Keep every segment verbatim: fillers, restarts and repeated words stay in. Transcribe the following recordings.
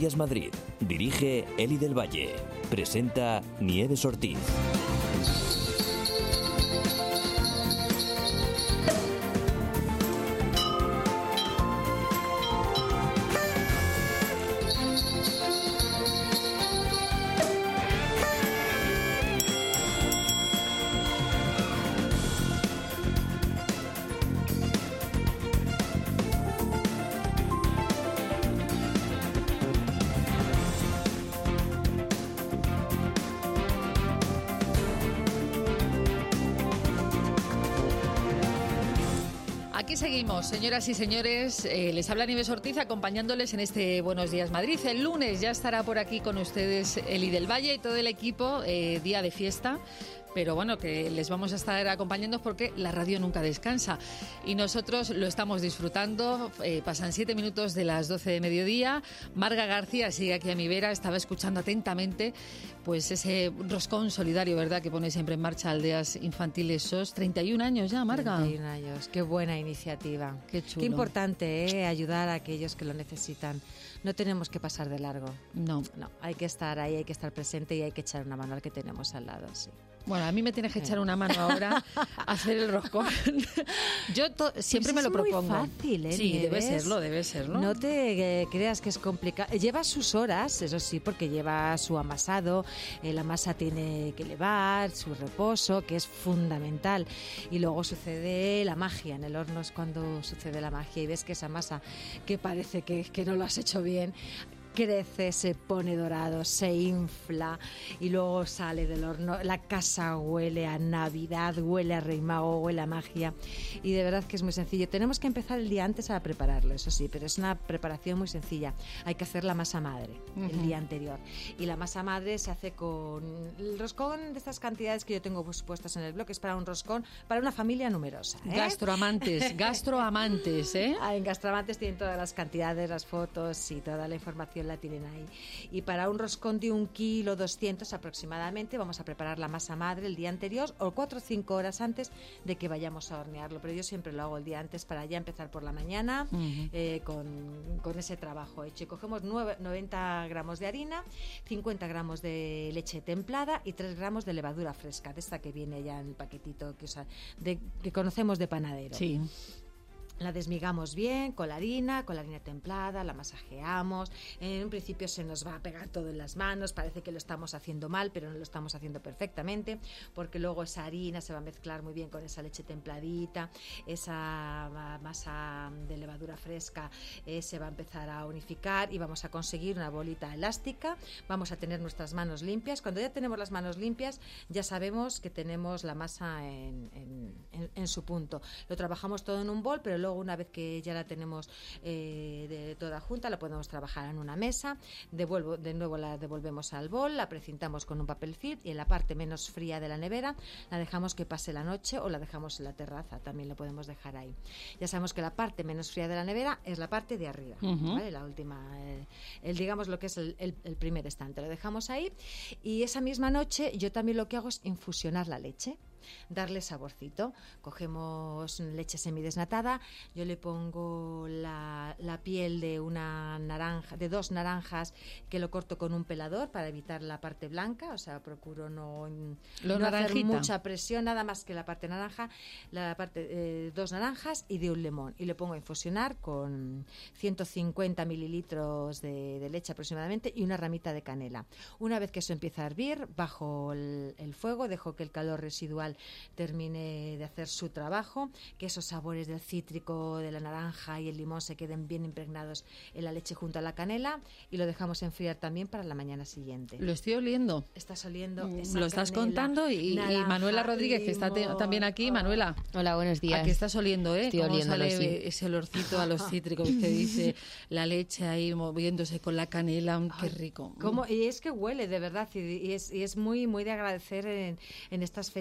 Días Madrid. Dirige Eli del Valle. Presenta Nieves Ortiz. Aquí seguimos, señoras y señores. Eh, les habla Nieves Ortiz acompañándoles en este Buenos Días Madrid. El lunes ya estará por aquí con ustedes Eli del Valle y todo el equipo, eh, día de fiesta. Pero bueno, que les vamos a estar acompañando porque la radio nunca descansa. Y nosotros lo estamos disfrutando. Eh, pasan siete minutos de las doce de mediodía. Marga García sigue aquí a mi vera. Estaba escuchando atentamente pues ese roscón solidario, ¿verdad?, que pone siempre en marcha Aldeas Infantiles S O S. treinta y un años ya, Marga. treinta y un años. Qué buena iniciativa. Qué chulo. Qué importante, ¿eh?, ayudar a aquellos que lo necesitan. No tenemos que pasar de largo. No. No, hay que estar ahí, hay que estar presente y hay que echar una mano al que tenemos al lado, sí. Bueno, a mí me tienes que echar una mano ahora a hacer el roscón. Yo to- siempre Pues me lo es muy propongo. fácil, ¿eh? Sí, debe Nieves. serlo, debe serlo. No te eh, creas que es complicado. Lleva sus horas, eso sí, porque lleva su amasado. Eh, la masa tiene que elevar, su reposo, que es fundamental. Y luego sucede la magia. En el horno es cuando sucede la magia y ves que esa masa que parece que, que no lo has hecho bien crece, se pone dorado, se infla y luego sale del horno. La casa huele a Navidad, huele a Rey Mago, huele a magia y de verdad que es muy sencillo. Tenemos que empezar el día antes a prepararlo, eso sí, pero es una preparación muy sencilla. Hay que hacer la masa madre uh-huh. el día anterior y la masa madre se hace con el roscón de estas cantidades que yo tengo puestas en el blog. Es para un roscón para una familia numerosa, ¿eh? Gastroamantes, gastroamantes, ¿eh? Ah, en Gastroamantes tienen todas las cantidades, las fotos y toda la información la tienen ahí. Y para un roscón de un kilo doscientos aproximadamente vamos a preparar la masa madre el día anterior o cuatro o cinco horas antes de que vayamos a hornearlo, pero yo siempre lo hago el día antes para ya empezar por la mañana uh-huh. eh, con, con ese trabajo hecho. Y cogemos nueve, noventa gramos de harina, cincuenta gramos de leche templada y tres gramos de levadura fresca, de esta que viene ya en el paquetito que, o sea, de, que conocemos de panadero. Sí. La desmigamos bien con la harina, con la harina templada, la masajeamos. En un principio se nos va a pegar todo en las manos, parece que lo estamos haciendo mal, pero no lo estamos haciendo perfectamente, porque luego esa harina se va a mezclar muy bien con esa leche templadita, esa masa de levadura fresca eh, se va a empezar a unificar y vamos a conseguir una bolita elástica. Vamos a tener nuestras manos limpias. Cuando ya tenemos las manos limpias, ya sabemos que tenemos la masa en, en, en, en su punto. Lo trabajamos todo en un bol, pero luego una vez que ya la tenemos eh, de toda junta la podemos trabajar en una mesa, devuelvo, de nuevo la devolvemos al bol, la precintamos con un papel film y en la parte menos fría de la nevera la dejamos que pase la noche o la dejamos en la terraza, también la podemos dejar ahí. Ya sabemos que la parte menos fría de la nevera es la parte de arriba, uh-huh. ¿vale? La última, eh, el, digamos lo que es el, el, el primer estante, lo dejamos ahí y esa misma noche yo también lo que hago es infusionar la leche, darle saborcito. Cogemos leche semidesnatada, yo le pongo la, la piel de una naranja, de dos naranjas que lo corto con un pelador para evitar la parte blanca, o sea, procuro no, no hacer mucha presión, nada más que la parte naranja, la parte eh, dos naranjas y de un limón y le pongo a infusionar con ciento cincuenta mililitros de, de leche aproximadamente y una ramita de canela. Una vez que eso empieza a hervir, bajo el, el fuego, dejo que el calor residual termine de hacer su trabajo, que esos sabores del cítrico, de la naranja y el limón se queden bien impregnados en la leche junto a la canela y lo dejamos enfriar también para la mañana siguiente. Lo estoy oliendo. Estás oliendo mm, esa Lo estás canela, contando y, naranja, y Manuela Rodríguez, que está te, también aquí. Oh. Manuela. Hola, buenos días. Aquí estás oliendo, ¿eh? Estoy Cómo oliéndolo, sale sí. ese olorcito a los cítricos que dice, la leche ahí moviéndose con la canela, qué rico. ¿Cómo? Y es que huele, de verdad, y, y, es, y es muy, muy de agradecer en, en estas fechas tener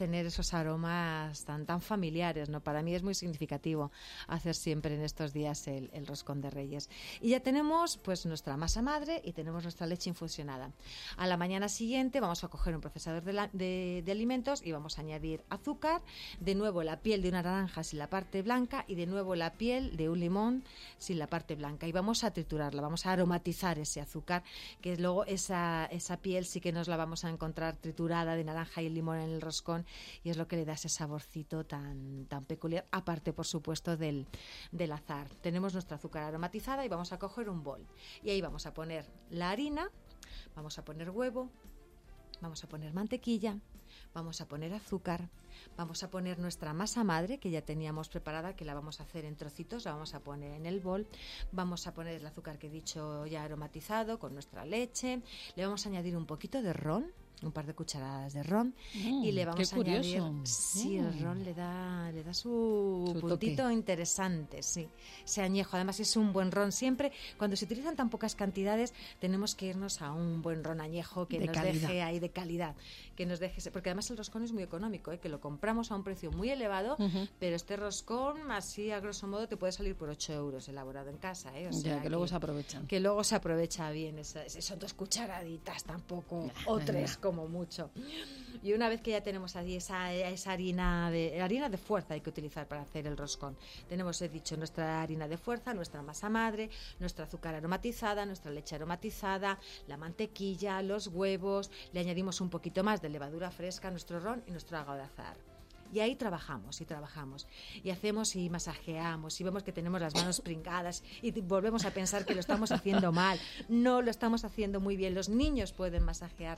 tener esos aromas tan, tan familiares, ¿no? Para mí es muy significativo hacer siempre en estos días el, el roscón de Reyes. Y ya tenemos pues nuestra masa madre y tenemos nuestra leche infusionada. A la mañana siguiente vamos a coger un procesador de, la, de, de alimentos y vamos a añadir azúcar, de nuevo la piel de una naranja sin la parte blanca y de nuevo la piel de un limón sin la parte blanca. Y vamos a triturarla, vamos a aromatizar ese azúcar, que luego esa, esa piel sí que nos la vamos a encontrar triturada de naranja y el limón en el roscón, y es lo que le da ese saborcito tan, tan peculiar, aparte por supuesto del, del azar. Tenemos nuestra azúcar aromatizada y vamos a coger un bol y ahí vamos a poner la harina, vamos a poner huevo, vamos a poner mantequilla, vamos a poner azúcar, vamos a poner nuestra masa madre que ya teníamos preparada, que la vamos a hacer en trocitos, la vamos a poner en el bol, vamos a poner el azúcar que he dicho ya aromatizado con nuestra leche, le vamos a añadir un poquito de ron, un par de cucharadas de ron mm, y le vamos a añadir, sí, mm. el ron le da le da su, su puntito toque interesante, sí, ese añejo. Además es un buen ron. Siempre cuando se utilizan tan pocas cantidades tenemos que irnos a un buen ron añejo que de nos calidad. deje ahí de calidad, que nos deje, porque además el roscón es muy económico, ¿eh? Que lo compramos a un precio muy elevado, uh-huh. pero este roscón así a grosso modo te puede salir por ocho euros elaborado en casa, ¿eh? O sea, ya, que, que luego se aprovechan, que luego se aprovecha bien, esas, son dos cucharaditas tampoco, nah, o tres nah. como mucho. Y una vez que ya tenemos allí esa, esa harina de harina de fuerza hay que utilizar para hacer el roscón. Tenemos, he dicho, nuestra harina de fuerza, nuestra masa madre, nuestra azúcar aromatizada, nuestra leche aromatizada, la mantequilla, los huevos, le añadimos un poquito más de levadura fresca, nuestro ron y nuestro agua de azahar. Y ahí trabajamos y trabajamos y hacemos y masajeamos y vemos que tenemos las manos pringadas y volvemos a pensar que lo estamos haciendo mal. No, lo estamos haciendo muy bien. Los niños pueden masajear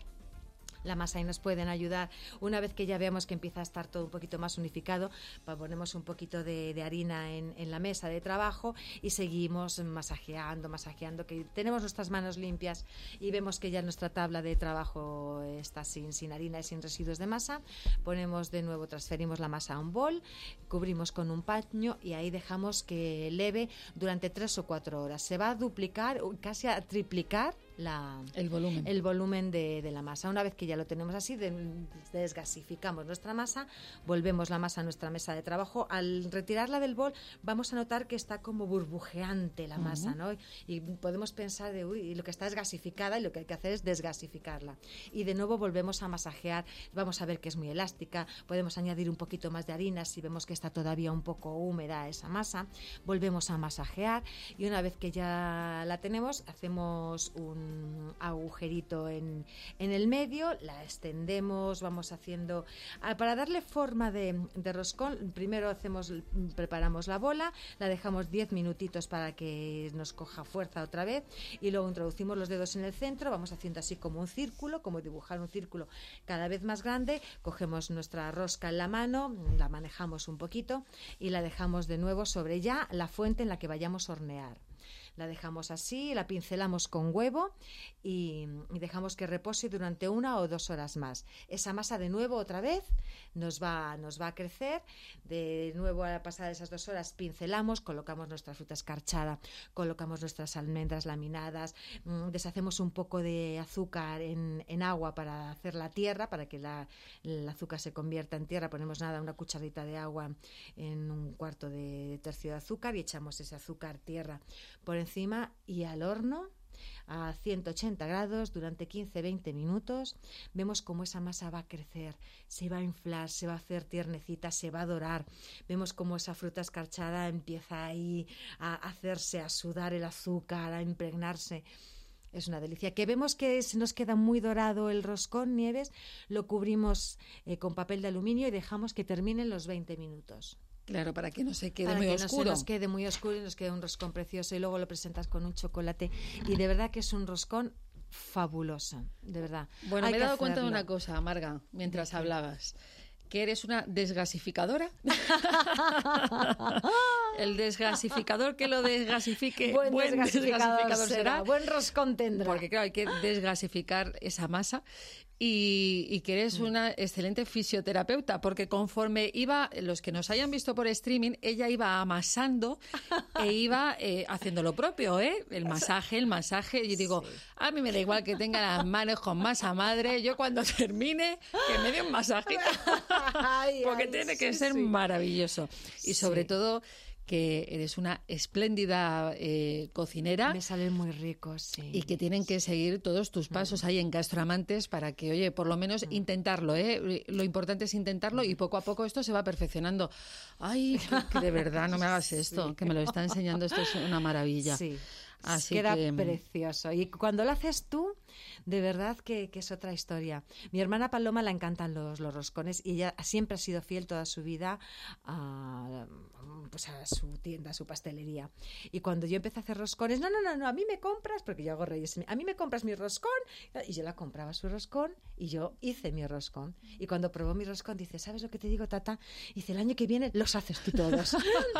la masa y nos pueden ayudar. Una vez que ya veamos que empieza a estar todo un poquito más unificado, ponemos un poquito de, de harina en, en la mesa de trabajo y seguimos masajeando, masajeando, que tenemos nuestras manos limpias y vemos que ya nuestra tabla de trabajo está sin, sin harina y sin residuos de masa. Ponemos de nuevo, transferimos la masa a un bol, cubrimos con un paño y ahí dejamos que leve durante tres o cuatro horas. Se va a duplicar, casi a triplicar La, el volumen, el volumen de, de la masa. Una vez que ya lo tenemos así, de, desgasificamos nuestra masa, volvemos la masa a nuestra mesa de trabajo. Al retirarla del bol vamos a notar que está como burbujeante la masa, uh-huh. ¿no? Y podemos pensar de, uy, lo que está es gasificada y lo que hay que hacer es desgasificarla. Y de nuevo volvemos a masajear, vamos a ver que es muy elástica, podemos añadir un poquito más de harina si vemos que está todavía un poco húmeda esa masa, volvemos a masajear y una vez que ya la tenemos, hacemos un agujerito en, en el medio, la extendemos, vamos haciendo para darle forma de, de roscón. Primero hacemos, preparamos la bola, la dejamos diez minutitos para que nos coja fuerza otra vez y luego introducimos los dedos en el centro, vamos haciendo así como un círculo, como dibujar un círculo cada vez más grande, cogemos nuestra rosca en la mano, la manejamos un poquito y la dejamos de nuevo sobre ya la fuente en la que vayamos a hornear. La dejamos así, la pincelamos con huevo y, y dejamos que repose durante una o dos horas más. Esa masa de nuevo otra vez nos va, nos va a crecer. De nuevo, a pasar esas dos horas, pincelamos, colocamos nuestra fruta escarchada, colocamos nuestras almendras laminadas, mmm, deshacemos un poco de azúcar en, en agua para hacer la tierra, para que la, el azúcar se convierta en tierra. Ponemos nada, una cucharadita de agua en un cuarto de tercio de azúcar y echamos ese azúcar tierra por encima y al horno a ciento ochenta grados durante quince a veinte minutos. Vemos cómo esa masa va a crecer, se va a inflar, se va a hacer tiernecita, se va a dorar. Vemos cómo esa fruta escarchada empieza ahí a hacerse, a sudar el azúcar, a impregnarse. Es una delicia. Que vemos que se nos queda muy dorado el roscón, Nieves, lo cubrimos eh, con papel de aluminio y dejamos que terminen los veinte minutos. Claro, para que no se quede para muy que oscuro. No se nos quede muy oscuro y nos quede un roscón precioso y luego lo presentas con un chocolate y de verdad que es un roscón fabuloso, de verdad. Bueno, Hay me he dado cuenta de hacerlo. una cosa, Marga, mientras ¿Sí? hablabas, que eres una desgasificadora. El desgasificador que lo desgasifique, buen, buen desgasificador, desgasificador será. será. Buen roscón tendrá. Porque claro, hay que desgasificar esa masa. y, y que eres una excelente fisioterapeuta, porque conforme iba, los que nos hayan visto por streaming, ella iba amasando e iba eh, haciendo lo propio, ¿eh? El masaje, el masaje. Y digo, sí. A mí me da igual que tenga las manos con masa madre, yo cuando termine, que me dé un masaje. Porque ay, tiene que sí, ser sí. maravilloso. Y sobre sí. todo, que eres una espléndida eh, cocinera. Me salen muy ricos, sí. Y que tienen que seguir todos tus pasos mm. ahí en Gastroamantes para que, oye, por lo menos mm. intentarlo, ¿eh? Lo importante es intentarlo y poco a poco esto se va perfeccionando. Ay, que, que de verdad no me hagas esto, sí. que me lo está enseñando, esto es una maravilla. Sí. Así Queda que... precioso. Y cuando lo haces tú, de verdad que, que es otra historia. Mi hermana Paloma le encantan los, los roscones y ella siempre ha sido fiel toda su vida a, pues a su tienda, a su pastelería. Y cuando yo empecé a hacer roscones, no, no, no, no, a mí me compras, porque yo hago reyes, a mí me compras mi roscón, y yo la compraba su roscón y yo hice mi roscón. Y cuando probó mi roscón, dice, ¿sabes lo que te digo, Tata? Dice, el año que viene los haces tú todos.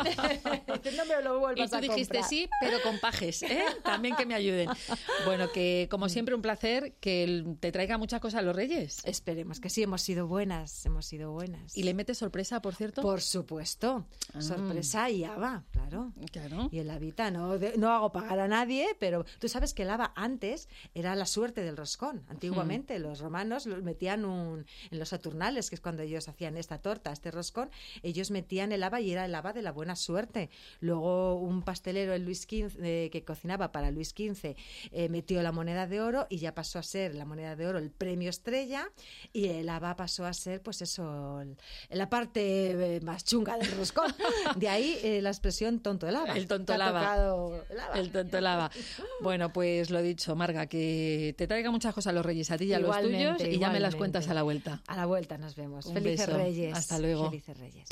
No me lo vuelvas a comprar. Y tú dijiste sí, pero con pajes, ¿eh? También que me ayuden. Bueno, que como siempre un placer que te traiga muchas cosas a los Reyes. Esperemos que sí, hemos sido buenas, hemos sido buenas. ¿Y le metes sorpresa, por cierto? Por supuesto, ah. sorpresa y haba, claro. Claro. Y el habita, no, de, no hago pagar a nadie, pero tú sabes que el haba antes era la suerte del roscón. Antiguamente hmm. los romanos los metían un, en los Saturnales, que es cuando ellos hacían esta torta, este roscón, ellos metían el haba y era el haba de la buena suerte. Luego un pastelero, el Luis quince, eh, que cocinaba para Luis quince, eh, metió la moneda de oro y ya pasó a ser la moneda de oro el premio estrella y el haba pasó a ser pues eso el, la parte eh, más chunga del roscón. De ahí eh, la expresión tonto el haba. El tonto el haba. El tonto el haba. Bueno, pues lo dicho, Marga, que te traiga muchas cosas a los Reyes, a ti y a los tuyos, y igualmente. Ya me las cuentas a la vuelta. A la vuelta nos vemos. Un Felices beso. Reyes. Hasta luego. Felices Reyes.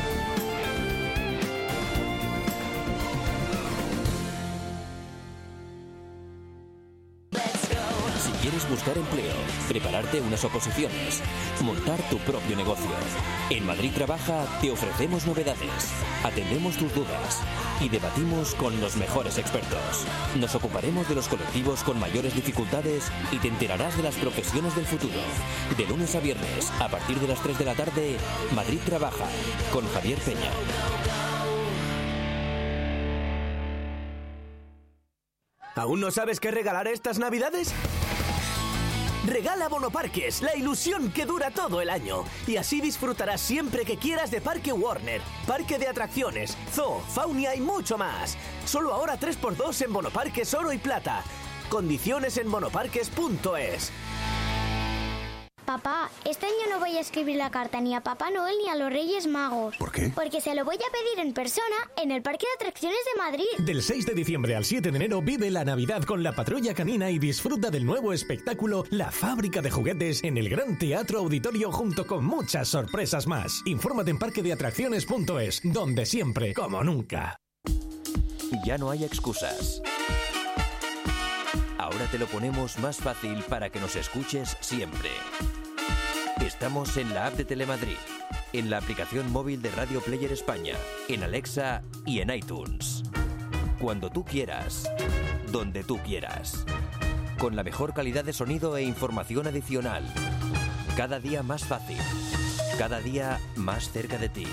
¿Quieres buscar empleo, prepararte unas oposiciones, montar tu propio negocio? En Madrid Trabaja te ofrecemos novedades, atendemos tus dudas y debatimos con los mejores expertos. Nos ocuparemos de los colectivos con mayores dificultades y te enterarás de las profesiones del futuro. De lunes a viernes, a partir de las tres de la tarde, Madrid Trabaja, con Javier Peña. ¿Aún no sabes qué regalar estas Navidades? Regala Bonoparques, la ilusión que dura todo el año. Y así disfrutarás siempre que quieras de Parque Warner, parque de atracciones, zoo, faunia y mucho más. Solo ahora tres por dos en Bonoparques Oro y Plata. Condiciones en bonoparques punto es. Papá, este año no voy a escribir la carta ni a Papá Noel ni a los Reyes Magos. ¿Por qué? Porque se lo voy a pedir en persona en el Parque de Atracciones de Madrid. Del seis de diciembre al siete de enero vive la Navidad con la Patrulla Canina y disfruta del nuevo espectáculo La Fábrica de Juguetes en el Gran Teatro Auditorio junto con muchas sorpresas más. Infórmate en parque de atracciones punto es, donde siempre, como nunca. Ya no hay excusas. Ahora te lo ponemos más fácil para que nos escuches siempre. Estamos en la app de Telemadrid, en la aplicación móvil de Radio Player España, en Alexa y en iTunes. Cuando tú quieras, donde tú quieras. Con la mejor calidad de sonido e información adicional. Cada día más fácil. Cada día más cerca de ti.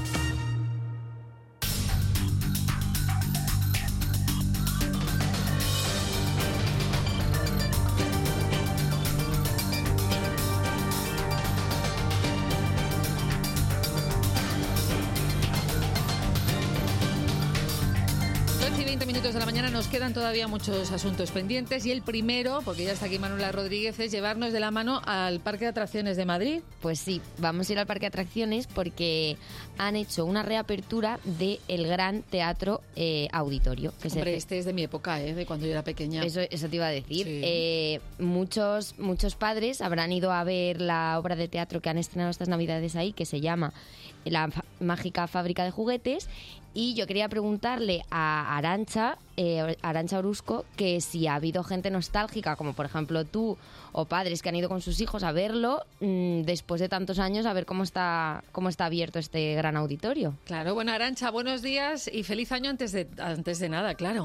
De la mañana nos quedan todavía muchos asuntos pendientes y el primero, porque ya está aquí Manuela Rodríguez, es llevarnos de la mano al Parque de Atracciones de Madrid. Pues sí, vamos a ir al Parque de Atracciones porque han hecho una reapertura del Gran Teatro eh, Auditorio. Que Hombre, se... este es de mi época, ¿eh? De cuando yo era pequeña. Eso, eso te iba a decir. Sí. Eh, muchos, muchos padres habrán ido a ver la obra de teatro que han estrenado estas Navidades ahí, que se llama La Fa- Mágica Fábrica de Juguetes. Y yo quería preguntarle a Arantxa, eh, Arantxa Orozco, que si ha habido gente nostálgica, como por ejemplo tú, o padres que han ido con sus hijos a verlo, mmm, después de tantos años, a ver cómo está, cómo está abierto este gran auditorio. Claro, bueno, Arantxa, buenos días y feliz año antes de, antes de nada, claro.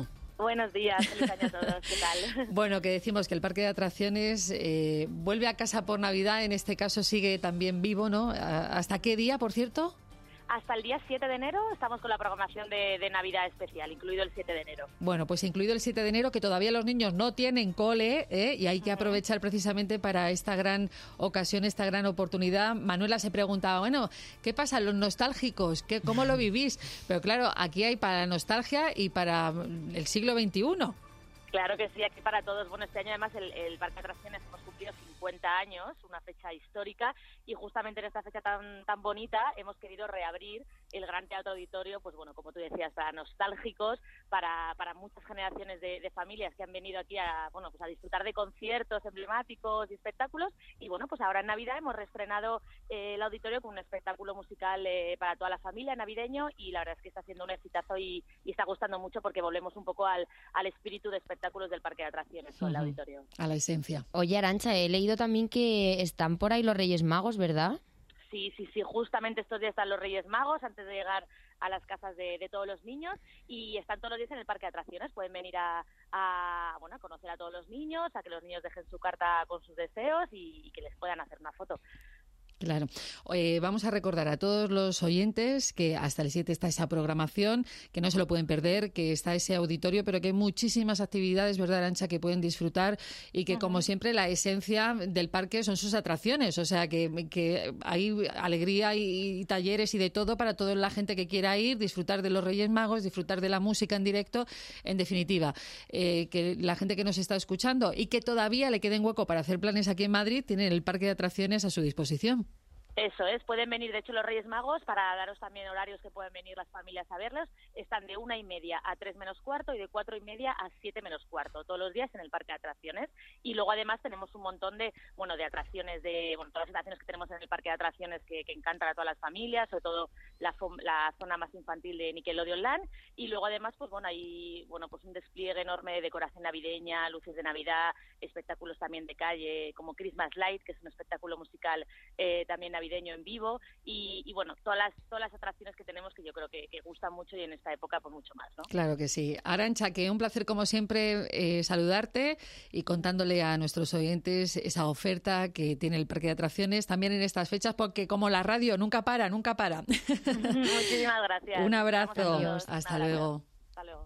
Buenos días, feliz año a todos, ¿qué tal? Bueno, que decimos que el parque de atracciones eh, vuelve a casa por Navidad, en este caso sigue también vivo, ¿no? ¿Hasta qué día, por cierto? Hasta el día siete de enero estamos con la programación de, de Navidad especial, incluido el siete de enero. Bueno, pues incluido el siete de enero, que todavía los niños no tienen cole, ¿eh? Y hay que aprovechar precisamente para esta gran ocasión, esta gran oportunidad. Manuela se preguntaba, bueno, ¿qué pasa? Los nostálgicos, ¿qué, ¿cómo lo vivís? Pero claro, aquí hay para la nostalgia y para el siglo veintiuno. Claro que sí, aquí para todos. Bueno, este año además el, el Parque de Atracciones hemos cumplido cincuenta años, una fecha histórica, y justamente en esta fecha tan tan bonita hemos querido reabrir el Gran Teatro Auditorio, pues bueno, como tú decías, para nostálgicos, para, para muchas generaciones de, de familias que han venido aquí a, bueno, pues a disfrutar de conciertos emblemáticos y espectáculos, y bueno, pues ahora en Navidad hemos reestrenado eh, el auditorio con un espectáculo musical eh, para toda la familia navideño, y la verdad es que está siendo un exitazo y, y está gustando mucho porque volvemos un poco al, al espíritu de espectáculo del Parque de Atracciones con uh-huh. el auditorio. A la esencia. Oye, Arantxa, he leído también que están por ahí los Reyes Magos, ¿verdad? Sí, sí, sí, justamente estos días están los Reyes Magos antes de llegar a las casas de, de todos los niños, y están todos los días en el Parque de Atracciones. Pueden venir a, a, bueno, a conocer a todos los niños, a que los niños dejen su carta con sus deseos y, y que les puedan hacer una foto. Claro. Eh, vamos a recordar a todos los oyentes que hasta el siete está esa programación, que no se lo pueden perder, que está ese auditorio, pero que hay muchísimas actividades, ¿verdad, Arantxa?, que pueden disfrutar y que, uh-huh. como siempre, la esencia del parque son sus atracciones. O sea, que, que hay alegría y, y talleres y de todo para toda la gente que quiera ir, disfrutar de los Reyes Magos, disfrutar de la música en directo. En definitiva, eh, que la gente que nos está escuchando y que todavía le queden hueco para hacer planes aquí en Madrid, tienen el parque de atracciones a su disposición. Eso es, pueden venir, de hecho, los Reyes Magos, para daros también horarios que pueden venir las familias a verlos, están de una y media a tres menos cuarto y de cuatro y media a siete menos cuarto, todos los días en el Parque de Atracciones. Y luego además tenemos un montón de, bueno, de atracciones, de, bueno, todas las atracciones que tenemos en el Parque de Atracciones que, que encantan a todas las familias, sobre todo la, la zona más infantil de Nickelodeon Land. Y luego además, pues bueno, hay, bueno, pues un despliegue enorme de decoración navideña, luces de Navidad, espectáculos también de calle, como Christmas Light, que es un espectáculo musical eh, también navideño en vivo, y, y bueno, todas las todas las atracciones que tenemos que yo creo que, que gustan mucho, y en esta época pues mucho más, ¿no? Claro que sí. Arantxa, que un placer como siempre eh, saludarte y contándole a nuestros oyentes esa oferta que tiene el Parque de Atracciones también en estas fechas, porque como la radio nunca para, nunca para. Muchísimas gracias. Un abrazo. Hasta Nada, luego. Hasta luego.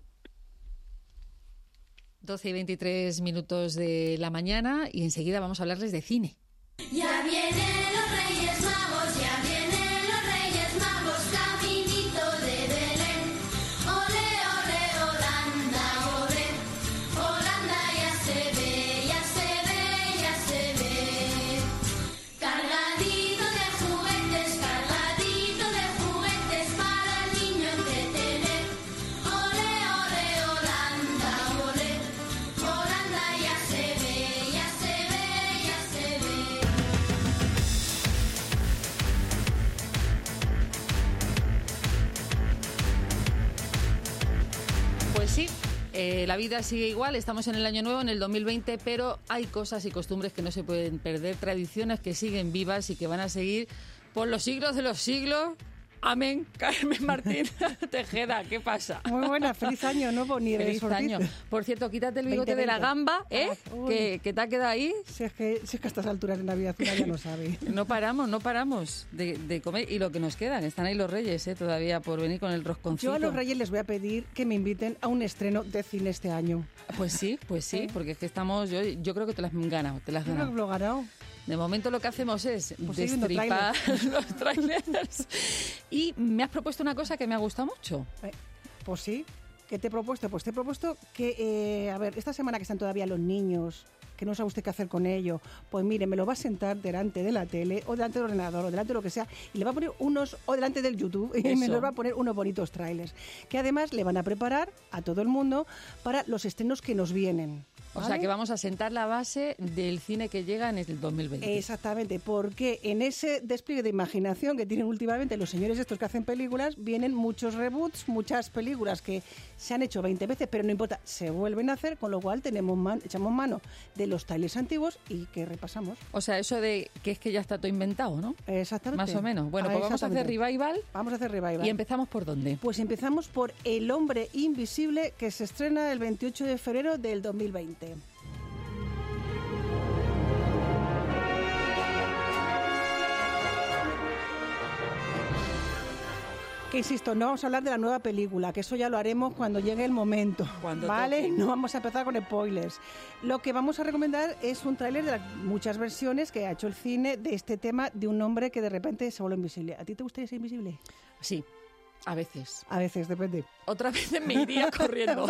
doce y veintitrés minutos de la mañana y enseguida vamos a hablarles de cine. Ya vienen los Reyes Magos, ya vienen los Reyes Magos, caminito de Belén. Ole, ole, Holanda, ole, Holanda ya se ve, ya se ve, ya se ve. Cargadito de juguetes, cargadito de juguetes para el niño entretener. Ole, ole, Holanda, ole, Holanda ya se ve, ya se ve, ya se ve. Pues sí, eh, la vida sigue igual, estamos en el año nuevo, en el dos mil veinte, pero hay cosas y costumbres que no se pueden perder, tradiciones que siguen vivas y que van a seguir por los siglos de los siglos. Amén. Carmen Martín Tejeda, ¿qué pasa? Muy buena, feliz año, ¿no? Ni feliz año. Por cierto, quítate el bigote de la gamba, ¿eh? Ah, que, que te ha quedado ahí. Si es, que, si es que a estas alturas de Navidad una ya no sabe. No paramos, no paramos de, de comer. Y lo que nos quedan, están ahí los Reyes, ¿eh? Todavía por venir con el rosconcito. Yo a los Reyes les voy a pedir que me inviten a un estreno de cine este año. Pues sí, pues sí, ¿Eh? porque es que estamos... Yo, yo creo que te las has ganado, te las has ganado. Yo creo que lo he ganado. De momento lo que hacemos es pues destripar los trailers. Y me has propuesto una cosa que me ha gustado mucho. Eh, pues sí. ¿Qué te he propuesto? Pues te he propuesto que, eh, a ver, esta semana que están todavía los niños, que no sabe usted qué hacer con ello, pues mire, me lo va a sentar delante de la tele o delante del ordenador o delante de lo que sea y le va a poner unos, o delante del YouTube, y me los va a poner unos bonitos trailers, que además le van a preparar a todo el mundo para los estrenos que nos vienen. O ¿Vale? sea, que vamos a sentar la base del cine que llega en el dos mil veinte. Exactamente, porque en ese despliegue de imaginación que tienen últimamente los señores estos que hacen películas, vienen muchos reboots, muchas películas que se han hecho veinte veces, pero no importa, se vuelven a hacer, con lo cual tenemos man- echamos mano de de los trailers antiguos y que repasamos. O sea, eso de que es que ya está todo inventado, ¿no? Exactamente. Más o menos. Bueno, Ah, pues vamos a hacer exactamente. revival. Vamos a hacer revival. ¿Y empezamos por dónde? Pues empezamos por El hombre invisible, que se estrena el veintiocho de febrero del dos mil veinte. Que insisto, no vamos a hablar de la nueva película, que eso ya lo haremos cuando llegue el momento. Cuando ¿Vale? toque. No vamos a empezar con spoilers. Lo que vamos a recomendar es un tráiler de las muchas versiones que ha hecho el cine de este tema de un hombre que de repente se vuelve invisible. ¿A ti te gustaría ser invisible? Sí, a veces. A veces, depende. Otra vez me iría corriendo.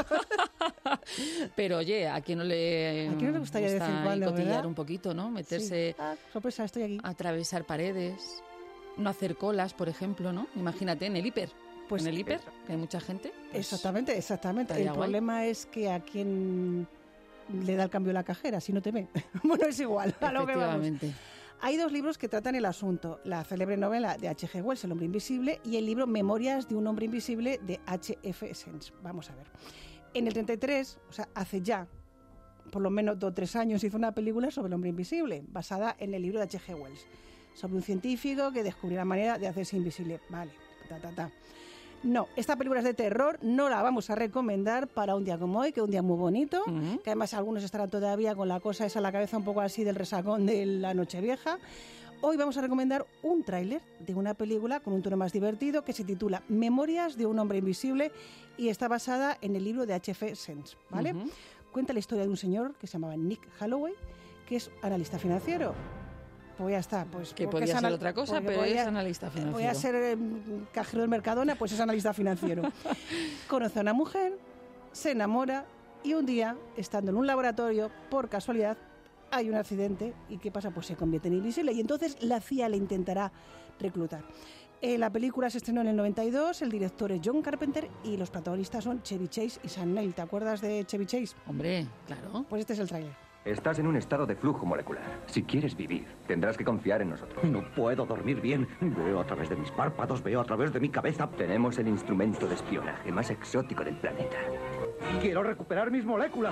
Pero oye, ¿a quién no le, ¿A quién no le gustaría de vez en gusta cuando, cotillar verdad? un poquito, ¿no? Meterse, Sí. Ah, sorpresa, estoy aquí. atravesar paredes, no hacer colas, por ejemplo, ¿no? Imagínate en el hiper. Pues, en el hiper, eh, que hay mucha gente. pues, Exactamente, exactamente. El estaría guay. problema es que a quien le da el cambio la cajera, si no te ve. Bueno, es igual, a lo que vamos. Efectivamente. Hay dos libros que tratan el asunto, la célebre novela de H G Wells, El hombre invisible, y el libro Memorias de un hombre invisible de H F Sens. Vamos a ver. En el treinta y tres, o sea, hace ya por lo menos dos o tres años, hizo una película sobre el hombre invisible, basada en el libro de H G Wells, sobre un científico que descubrió la manera de hacerse invisible. Vale, ta, ta, ta. No, esta película es de terror, no la vamos a recomendar para un día como hoy, que es un día muy bonito, Ujú. que además algunos estarán todavía con la cosa esa en la cabeza un poco así del resacón de la Nochevieja. Hoy vamos a recomendar un tráiler de una película con un tono más divertido que se titula Memorias de un hombre invisible y está basada en el libro de H F Sens, ¿vale? Ujú. Cuenta la historia de un señor que se llamaba Nick Holloway, que es analista financiero. Pues ya está. Pues Que porque podía es ser anal- otra cosa, porque pero voy es a- analista financiero. Voy a ser eh, cajero del Mercadona, pues es analista financiero. Conoce a una mujer, se enamora y un día, estando en un laboratorio, por casualidad, hay un accidente y ¿qué pasa? Pues se convierte en invisible y entonces la C I A le intentará reclutar. Eh, la película se estrenó en el noventa y dos, el director es John Carpenter y los protagonistas son Chevy Chase y Sam Neill. ¿Te acuerdas de Chevy Chase? Hombre, claro. Pues este es el tráiler. Estás en un estado de flujo molecular. Si quieres vivir, tendrás que confiar en nosotros. No puedo dormir bien. Veo a través de mis párpados, veo a través de mi cabeza. Tenemos el instrumento de espionaje más exótico del planeta. Quiero recuperar mis moléculas.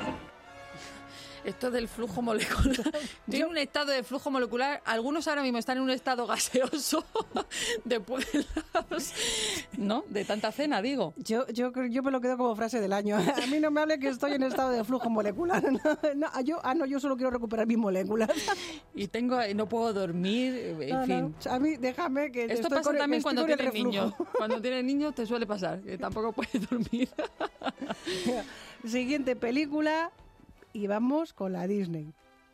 Esto del flujo molecular. Estoy en un estado de flujo molecular. Algunos ahora mismo están en un estado gaseoso después de las... ¿No? De tanta cena, digo. Yo, yo, creo- yo me lo quedo como frase del año. A mí no me hable que estoy en estado de flujo molecular. No, no, yo, ah, no, yo solo quiero recuperar mis moléculas. Y tengo, no puedo dormir, en No, fin. no, a mí déjame que Esto estoy pasa con el- también estoy cuando con el tienes niños. reflujo. Cuando tienes niños te suele pasar, que tampoco puedes dormir. Siguiente película y vamos con la Disney.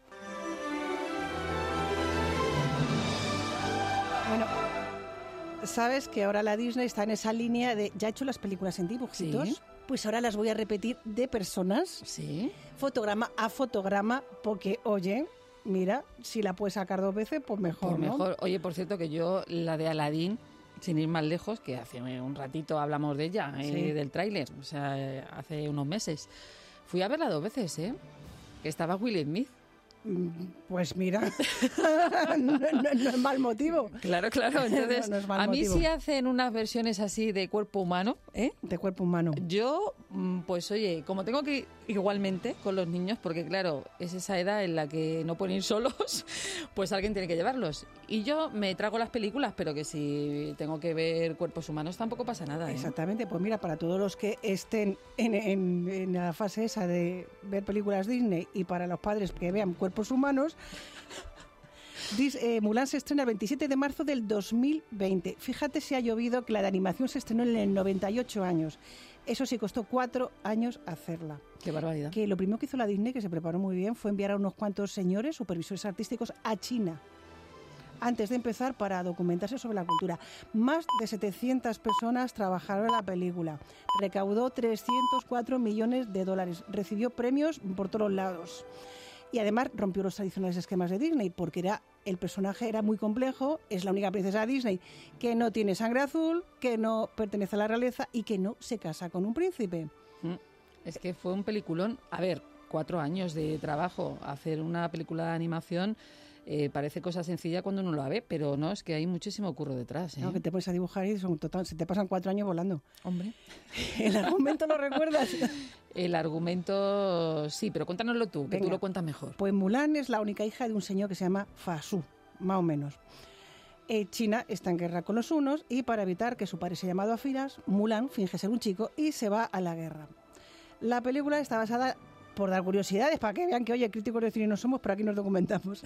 Bueno, sabes que ahora la Disney está en esa línea de ya ha hecho las películas en dibujitos, Sí. pues ahora las voy a repetir de personas, Sí. fotograma a fotograma, porque oye, mira, si la puedes sacar dos veces, pues mejor, Por ¿no? mejor. Oye, por cierto, que yo, la de Aladdin, sin ir más lejos, que hace un ratito hablamos de ella, eh, Sí. del tráiler, o sea, eh, hace unos meses. Fui a verla dos veces, ¿eh? Que estaba Will Smith. Mm, Pues mira, no, no- no es mal motivo. Claro, claro. Entonces, No, no es mal a mí motivo. sí hacen unas versiones así de cuerpo humano, ¿eh? De cuerpo humano. Yo, mm, pues oye, como tengo que ir igualmente con los niños, porque claro, es esa edad en la que no pueden ir solos, pues alguien tiene que llevarlos. Y yo me trago las películas, pero que si tengo que ver cuerpos humanos tampoco pasa nada, ¿eh? Exactamente, pues mira, para todos los que estén en, en- en la fase esa de ver películas Disney y para los padres que vean cuerpos humanos, Dis- eh, Mulan se estrena el veintisiete de marzo del dos mil veinte. Fíjate si ha llovido que la de animación se estrenó en el noventa y ocho años. Eso sí, costó cuatro años hacerla. Qué barbaridad. Que lo primero que hizo la Disney, que se preparó muy bien, fue enviar a unos cuantos señores, supervisores artísticos, a China antes de empezar para documentarse sobre la cultura. Más de setecientas personas trabajaron en la película. Recaudó trescientos cuatro millones de dólares. Recibió premios por todos lados. Y además rompió los tradicionales esquemas de Disney, porque era, el personaje era muy complejo, es la única princesa Disney que no tiene sangre azul, que no pertenece a la realeza y que no se casa con un príncipe. Mm. Es que fue un peliculón. A ver, cuatro años de trabajo. Hacer una película de animación eh, parece cosa sencilla cuando uno la ve, pero no, es que hay muchísimo curro detrás. ¿eh? No, que te pones a dibujar y son total, se te pasan cuatro años volando. Hombre. ¿El argumento lo recuerdas? El argumento, sí, pero cuéntanoslo tú, que Venga. tú lo cuentas mejor. Pues Mulan es la única hija de un señor que se llama Fa Su, más o menos. Eh, China está en guerra con los hunos y para evitar que su padre sea llamado a filas, Mulan finge ser un chico y se va a la guerra. La película está basada, por dar curiosidades, para que vean que, oye, críticos de cine no somos, pero aquí nos documentamos.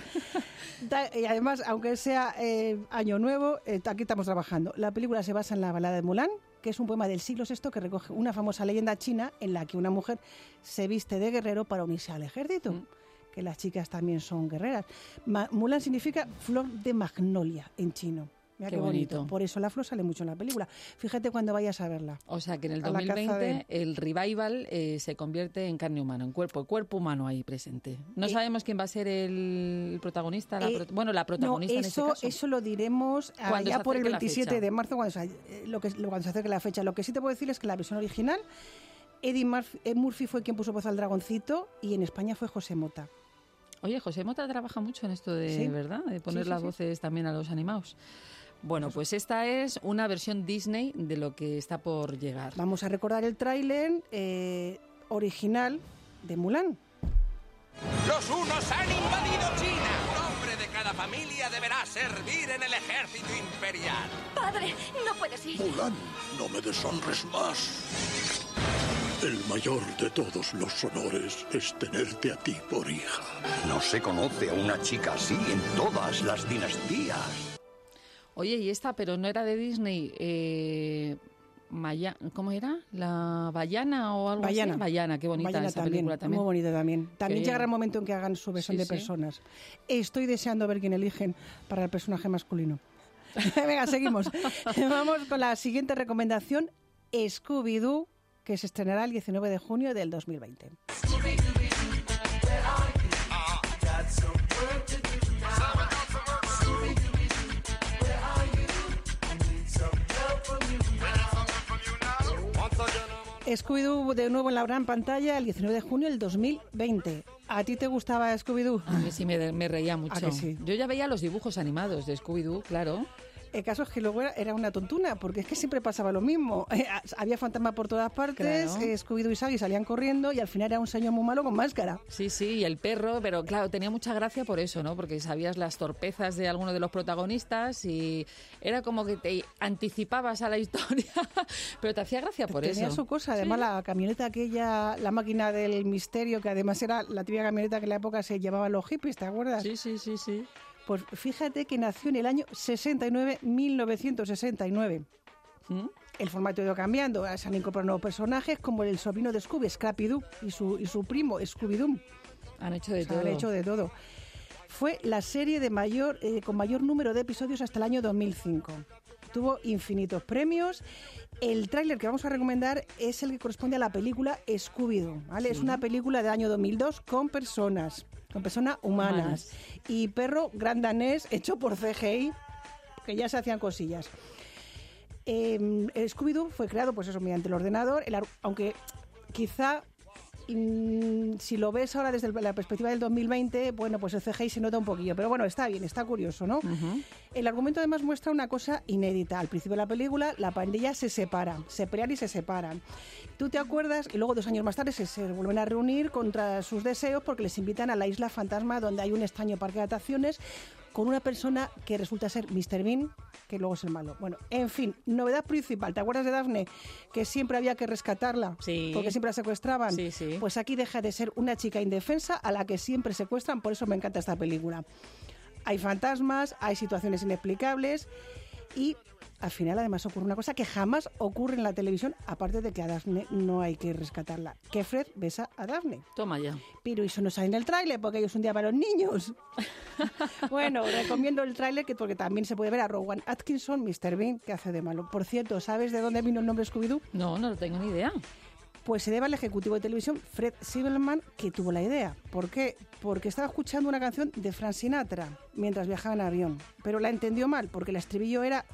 Y además, aunque sea eh, año nuevo, eh, aquí estamos trabajando. La película se basa en la balada de Mulan, que es un poema del siglo sexto que recoge una famosa leyenda china en la que una mujer se viste de guerrero para unirse al ejército. Mm. Que las chicas también son guerreras. Ma- Mulan significa flor de magnolia en chino. Mira qué, qué bonito. bonito. Por eso la flor sale mucho en la película. Fíjate cuando vayas a verla. O sea que en el dos mil veinte de... el revival eh, se convierte en carne humana, en cuerpo, cuerpo humano ahí presente. No eh, sabemos quién va a ser el protagonista, la eh, pro... bueno, la protagonista no, en eso, este caso. Eso lo diremos ya por el veintisiete de marzo, cuando se, lo que, cuando se acerque la fecha. Lo que sí te puedo decir es que la versión original, Eddie Murphy, Ed Murphy fue quien puso voz al dragoncito y en España fue José Mota. Oye, José Mota trabaja mucho en esto de, ¿sí? ¿verdad? De poner sí, sí, las sí. voces también a los animados. Bueno, pues esta es una versión Disney de lo que está por llegar. Vamos a recordar el tráiler eh, original de Mulan. ¡Los hunos han invadido China! Un hombre de cada familia deberá servir en el ejército imperial. ¡Padre, no puedes ir! Mulan, no me deshonres más. El mayor de todos los honores es tenerte a ti por hija. No se conoce a una chica así en todas las dinastías. Oye, y esta, pero no era de Disney, eh, Maya, ¿cómo era? ¿La Bayana o algo Bayana. así? Bayana, qué bonita Bayana esa también, película también. Muy bonita también. También Qué llegará bien. el momento en que hagan su versión Sí, de sí. personas. Estoy deseando ver quién eligen para el personaje masculino. Venga, seguimos. Vamos con la siguiente recomendación, Scooby-Doo, que se estrenará el diecinueve de junio del dos mil veinte. Scooby-Doo de nuevo en la gran pantalla el diecinueve de junio del dos mil veinte. ¿A ti te gustaba Scooby-Doo? A mí sí me, me reía mucho. ¿A que sí? Yo ya veía los dibujos animados de Scooby-Doo, claro. El caso es que luego era, era una tontuna, porque es que siempre pasaba lo mismo. Eh, había fantasmas por todas partes, claro. eh, Scooby-Doo y Shaggy salían corriendo y al final era un señor muy malo con máscara. Sí, sí, y el perro, pero claro, tenía mucha gracia por eso, ¿no? Porque sabías las torpezas de alguno de los protagonistas y era como que te anticipabas a la historia, pero te hacía gracia por tenía eso. Tenía su cosa, además sí. La camioneta aquella, la máquina del misterio, que además era la típica camioneta que en la época se llevaban los hippies, ¿te acuerdas? Sí, sí, sí, sí. Pues fíjate que nació en el año sesenta y nueve, mil novecientos sesenta y nueve. ¿Mm? El formato ha ido cambiando, se han incorporado nuevos personajes como el sobrino de Scooby, Scrappy-Doo, y su, y su primo, Scooby-Doo. Han hecho de o sea, todo. Han hecho de todo. Fue la serie de mayor, eh, con mayor número de episodios hasta el año dos mil cinco. Tuvo infinitos premios. El tráiler que vamos a recomendar es el que corresponde a la película Scooby-Doo, ¿vale? Sí. Es una película del año dos mil dos con personas, con personas humanas. humanas. Y perro gran danés hecho por C G I, que ya se hacían cosillas. Eh, el Scooby-Doo fue creado, pues eso, mediante el ordenador, el, aunque quizá... Mm, si lo ves ahora desde la perspectiva del dos mil veinte, bueno, pues el C G I se nota un poquillo, pero bueno, está bien, está curioso, ¿no? Uh-huh. El argumento además muestra una cosa inédita. Al principio de la película, la pandilla se separa, se pelean y se separan. Tú te acuerdas, y luego dos años más tarde se, se vuelven a reunir contra sus deseos porque les invitan a la isla fantasma donde hay un extraño parque de atracciones con una persona que resulta ser míster Bean, que luego es el malo. Bueno, en fin, novedad principal. ¿Te acuerdas de Daphne? Que siempre había que rescatarla, sí. porque siempre la secuestraban. Sí, sí. Pues aquí deja de ser una chica indefensa a la que siempre secuestran, por eso me encanta esta película. Hay fantasmas, hay situaciones inexplicables y al final además ocurre una cosa que jamás ocurre en la televisión, aparte de que a Daphne no hay que rescatarla, que Fred besa a Daphne. Toma ya. Pero eso no sale en el tráiler porque ellos un día para los niños. Bueno, recomiendo el tráiler que porque también se puede ver a Rowan Atkinson, míster Bean, que hace de malo. Por cierto, ¿sabes de dónde vino el nombre Scooby-Doo? No, no tengo ni idea. Pues se debe al ejecutivo de televisión Fred Silverman, que tuvo la idea. ¿Por qué? Porque estaba escuchando una canción de Frank Sinatra mientras viajaba en avión, pero la entendió mal porque el estribillo era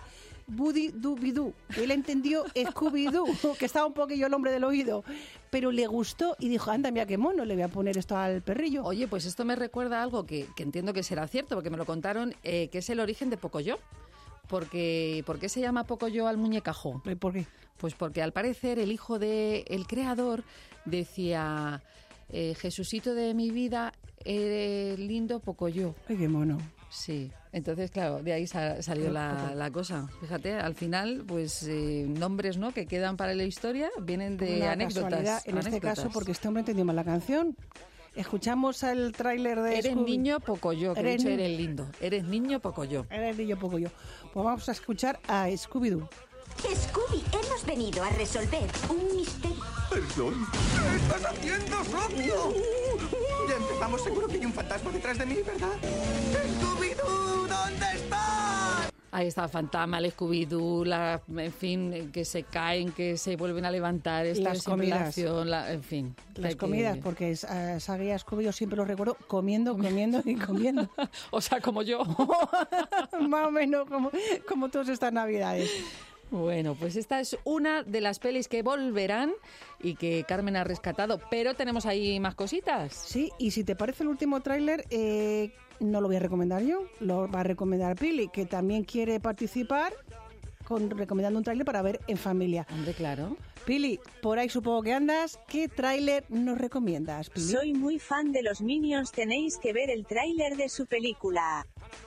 Buddy Doo-Bidoo. Él entendió Scooby-Doo, que estaba un poquillo el hombre del oído, pero le gustó y dijo, anda, mira qué mono, le voy a poner esto al perrillo. Oye, pues esto me recuerda a algo que, que entiendo que será cierto, porque me lo contaron, eh, que es el origen de Pocoyo. Porque, ¿por qué se llama Pocoyo al muñecajo? ¿Por qué? Pues porque al parecer el hijo del creador decía, eh, Jesucito de mi vida, eres lindo Pocoyo. Ay, qué mono. Sí, entonces claro, de ahí sa- salió la, la cosa. Fíjate, al final, pues eh, nombres, ¿no?, que quedan para la historia vienen de Una anécdotas. casualidad, en este anécdotas. caso, porque este hombre entendió mal la canción. Escuchamos el tráiler de Eres Scooby. niño Pocoyo, que he Eres dicho ni- eres lindo. Eres niño Pocoyo. Eres niño Pocoyo. Pues vamos a escuchar a Scooby-Doo. Scooby, hemos venido a resolver un misterio. Perdón. ¿Qué estás haciendo, socio? Ya empezamos. Seguro que hay un fantasma detrás de mí, ¿verdad? ¡Scooby-Doo! ¿Dónde estás? Ahí está el fantasma, el Scooby-Doo, la, en fin, que se caen, que se vuelven a levantar, esta Las comidas. desinflación, la- en fin. Las que- comidas, porque es- a Saga y a Scooby yo siempre los recuerdo comiendo, comiendo y comiendo. O sea, como yo. Más o menos como, como todas estas navidades. Bueno, pues esta es una de las pelis que volverán y que Carmen ha rescatado, pero tenemos ahí más cositas. Sí, y si te parece el último tráiler, eh, no lo voy a recomendar yo, lo va a recomendar Pili, que también quiere participar con recomendando un tráiler para ver en familia. Hombre, claro. Pili, por ahí supongo que andas. ¿Qué tráiler nos recomiendas, Pili? Soy muy fan de los Minions, tenéis que ver el tráiler de su película.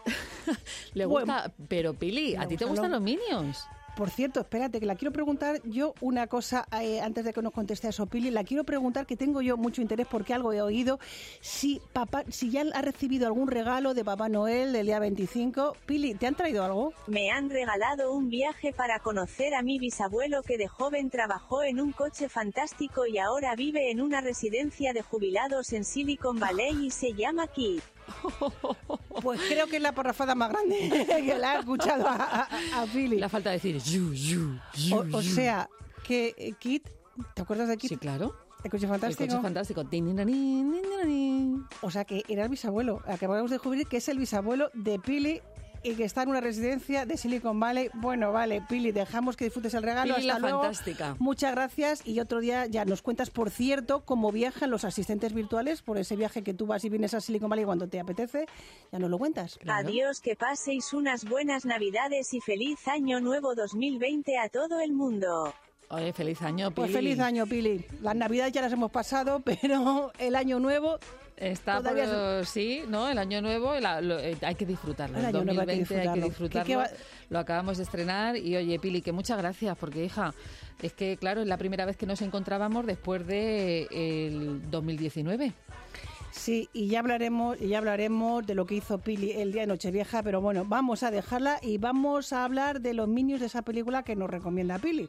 Le gusta, pero Pili, ¿a ti te gustan los Minions? Por cierto, espérate, que la quiero preguntar yo una cosa eh, antes de que nos conteste a eso, Pili. La quiero preguntar, que tengo yo mucho interés porque algo he oído. Si papá, si ya ha recibido algún regalo de Papá Noel del día veinticinco. Pili, ¿te han traído algo? Me han regalado un viaje para conocer a mi bisabuelo que de joven trabajó en un coche fantástico y ahora vive en una residencia de jubilados en Silicon Valley y se llama Kid. Pues creo que es la parrafada más grande que la he escuchado a, a, a Pili. La falta de decir yu, yu, yu, O, o yu. sea, que eh, Kit, ¿te acuerdas de Kit? Sí, claro. El coche fantástico. El coche fantástico. Tin, tin, tin, tin, tin. O sea, que era el bisabuelo. Acabamos de descubrir que es el bisabuelo de Pili y que está en una residencia de Silicon Valley. Bueno, vale, Pili, dejamos que disfrutes el regalo. Pili Hasta la luego. fantástica. Muchas gracias. Y otro día ya nos cuentas, por cierto, cómo viajan los asistentes virtuales por ese viaje que tú vas y vienes a Silicon Valley cuando te apetece. Ya nos lo cuentas. Adiós, que paséis unas buenas navidades y feliz año nuevo dos mil veinte a todo el mundo. Oye, feliz año, Pili. Pues feliz año, Pili. Las navidades ya las hemos pasado, pero el año nuevo... Está por, Todavía se- sí, ¿no? El año nuevo la- lo- eh, hay que disfrutarlo. El El, año nuevo hay que dos mil veinte hay que disfrutarlo. disfrutarlo. ¿Qué- qué va- Lo acabamos de estrenar y oye, Pili, que muchas gracias porque, hija, es que, claro, es la primera vez que nos encontrábamos después de el dos mil diecinueve. Sí, y ya hablaremos, y ya hablaremos de lo que hizo Pili el día de Nochevieja, pero bueno, vamos a dejarla y vamos a hablar de los Minions de esa película que nos recomienda Pili.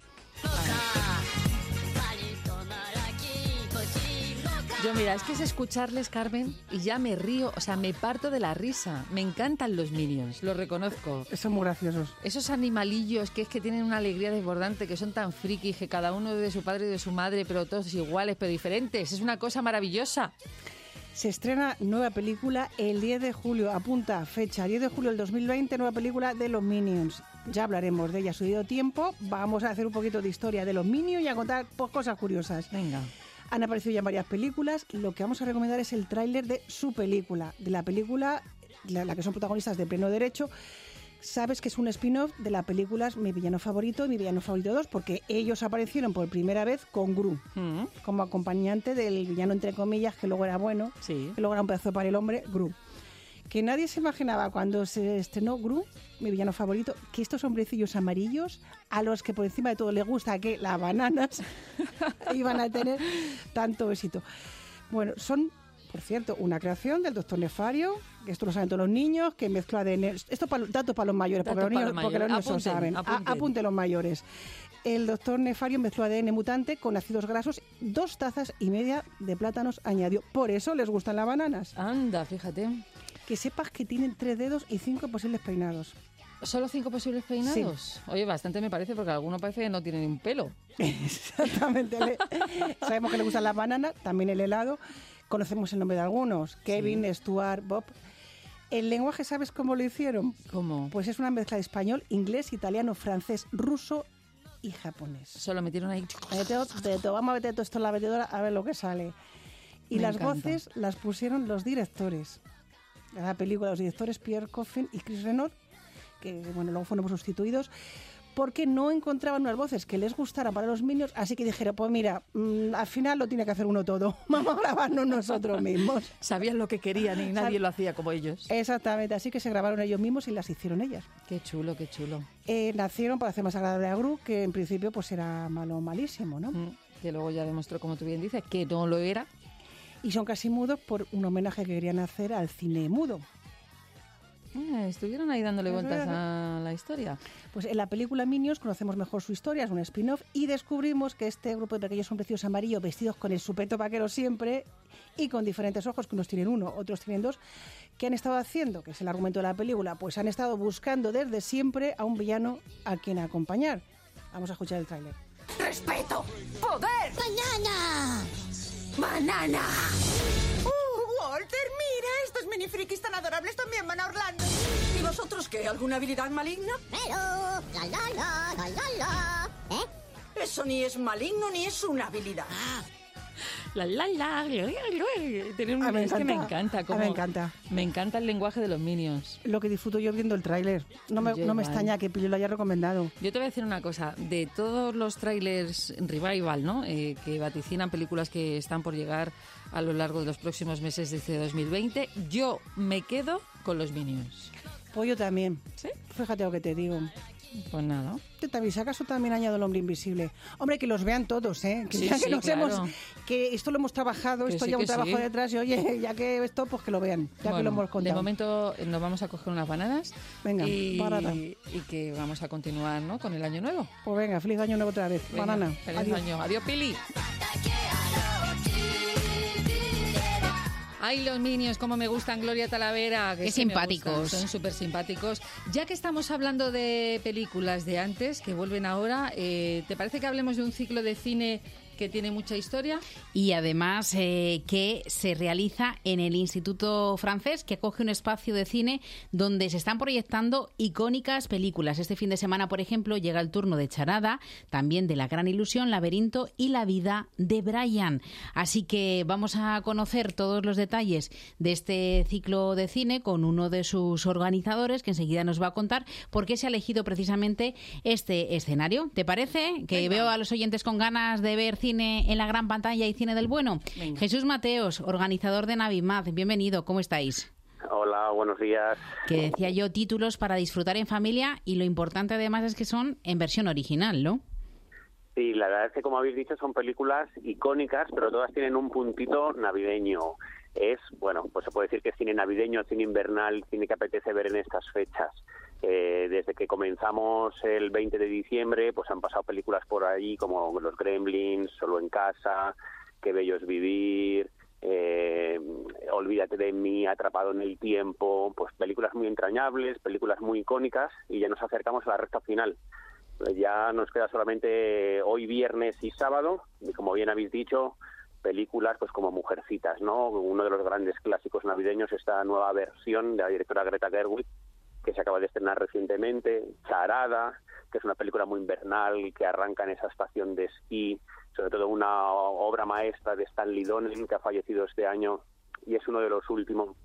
Yo, mira, es que es escucharles, Carmen, y ya me río, o sea, me parto de la risa. Me encantan los Minions, lo reconozco. Son muy graciosos. Esos animalillos que es que tienen una alegría desbordante, que son tan frikis, que cada uno de su padre y de su madre, pero todos iguales, pero diferentes. Es una cosa maravillosa. Se estrena nueva película el diez de julio, apunta fecha, diez de julio del dos mil veinte, nueva película de los Minions. Ya hablaremos de ella a su debido tiempo. Vamos a hacer un poquito de historia de los Minions y a contar pues, cosas curiosas. Venga. Han aparecido ya varias películas. Lo que vamos a recomendar es el tráiler de su película, de la película, la, la que son protagonistas de pleno derecho. Sabes que es un spin-off de la película Mi villano favorito y Mi villano favorito dos, porque ellos aparecieron por primera vez con Gru, Mm. como acompañante del villano, entre comillas, que luego era bueno, Sí. que luego era un pedazo para el hombre, Gru. Que nadie se imaginaba cuando se estrenó Gru, Mi villano favorito, que estos hombrecillos amarillos, a los que por encima de todo les gusta que las bananas, iban a tener tanto éxito. Bueno, son, por cierto, una creación del doctor Nefario, que esto lo saben todos los niños, que mezcló A D N. Esto para, datos para los mayores, porque Datos los para niños, los porque los niños mayores. lo saben. Apunten, A- apunten. apunten los mayores. El doctor Nefario mezcló A D N mutante con ácidos grasos, dos tazas y media de plátanos añadió. Por eso les gustan las bananas. Anda, fíjate. Que sepas que tienen tres dedos y cinco posibles peinados. ¿Solo cinco posibles peinados? Oye, bastante me parece, porque alguno parece que no tiene ni un pelo. Exactamente. Le- sabemos que le gustan las bananas, también el helado. Conocemos el nombre de algunos. Kevin, Stuart, Bob. El lenguaje, ¿sabes cómo lo hicieron? ¿Cómo? Pues es una mezcla de español, inglés, italiano, francés, ruso y japonés. Solo metieron ahí... De todo, vamos a meter todo esto en la batidora a ver lo que sale. Y Me las encanta. voces las pusieron los directores de la película, los directores Pierre Coffin y Chris Renaud, que bueno, luego fueron sustituidos, porque no encontraban unas voces que les gustaran para los Minions, así que dijeron, pues mira, mmm, al final lo tiene que hacer uno todo, vamos a grabarnos nosotros mismos. Sabían lo que querían y nadie lo hacía como ellos. Exactamente, así que se grabaron ellos mismos y las hicieron ellas. Qué chulo, qué chulo. Eh, nacieron para hacer más agradable a Gru, que en principio pues era malo, malísimo, ¿no? Mm, que luego ya demostró, como tú bien dices, que no lo era. Y son casi mudos por un homenaje que querían hacer al cine mudo. Eh, estuvieron ahí dándole vueltas a la historia. Pues en la película Minions conocemos mejor su historia, es un spin-off, y descubrimos que este grupo de pequeños hombrecitos amarillos vestidos con el supeto vaquero siempre y con diferentes ojos, que unos tienen uno, otros tienen dos, ¿qué han estado haciendo? Que es el argumento de la película. Pues han estado buscando desde siempre a un villano a quien acompañar. Vamos a escuchar el tráiler. ¡Respeto! ¡Poder! ¡Banana! ¡Banana! ¡Uh, Walter, mira! Estos mini frikis tan adorables también van a Orlando. ¿Y vosotros qué? ¿Alguna habilidad maligna? Pero... La, la, la, la, la, la. ¿Eh? Eso ni es maligno ni es una habilidad. La, la, la, la, la, la. Tener un- Ah, me es que me encanta. encanta. Ah, Como, me encanta. Me encanta el lenguaje de los Minions. Lo que disfruto yo viendo el tráiler. No me, Yo no me igual. extraña que Pili lo haya recomendado. Yo te voy a decir una cosa, de todos los trailers revival, ¿no? Eh, que vaticinan películas que están por llegar a lo largo de los próximos meses de este dos mil veinte, yo me quedo con los Minions. Pues yo también. ¿Sí? Fíjate lo que te digo. Pues nada. Yo también, si acaso también añado el hombre invisible. Hombre, que los vean todos, ¿eh? Que, Sí, ya que sí, nos claro. hemos, que esto lo hemos trabajado, Que esto sí, lleva un que trabajo sí. detrás y oye, ya que esto, pues que lo vean, ya que Bueno, lo hemos de contado. momento eh, nos vamos a coger unas bananas. Venga, y, banana. y que vamos a continuar, ¿no? Con el año nuevo. Pues venga, feliz año nuevo otra vez. Venga, Banana. Feliz Adiós. año. Adiós, Pili. Ay, los Minions, cómo me gustan, Gloria Talavera. que Qué es que me simpáticos. gustan, son súper simpáticos. Ya que estamos hablando de películas de antes, que vuelven ahora, eh, ¿te parece que hablemos de un ciclo de cine que tiene mucha historia? Y además eh, que se realiza en el Instituto Francés, que acoge un espacio de cine donde se están proyectando icónicas películas. Este fin de semana, por ejemplo, llega el turno de Charada, también de La Gran Ilusión, Laberinto y La Vida de Brian. Así que vamos a conocer todos los detalles de este ciclo de cine con uno de sus organizadores, que enseguida nos va a contar por qué se ha elegido precisamente este escenario. ¿Te parece? Que Venga. veo a los oyentes con ganas de ver cine en la gran pantalla y cine del bueno. Venga. Jesús Mateos, organizador de Navimad, bienvenido, ¿cómo estáis? Hola, buenos días. Que decía yo, títulos para disfrutar en familia y lo importante además es que son en versión original, ¿no? Sí, la verdad es que como habéis dicho son películas icónicas, pero todas tienen un puntito navideño. Es, bueno, pues se puede decir que es cine navideño, cine invernal, cine que apetece ver en estas fechas. Eh, desde que comenzamos el veinte de diciembre, pues han pasado películas por ahí como Los Gremlins, Solo en casa, Qué bello es vivir, eh, Olvídate de mí, Atrapado en el tiempo, pues películas muy entrañables, películas muy icónicas, y ya nos acercamos a la recta final. Pues ya nos queda solamente hoy viernes y sábado, y como bien habéis dicho, películas pues como Mujercitas, ¿no? Uno de los grandes clásicos navideños, esta nueva versión de la directora Greta Gerwig, que se acaba de estrenar recientemente, Charada, que es una película muy invernal que arranca en esa estación de esquí, sobre todo una obra maestra de Stanley Donen, que ha fallecido este año y es uno de los últimos,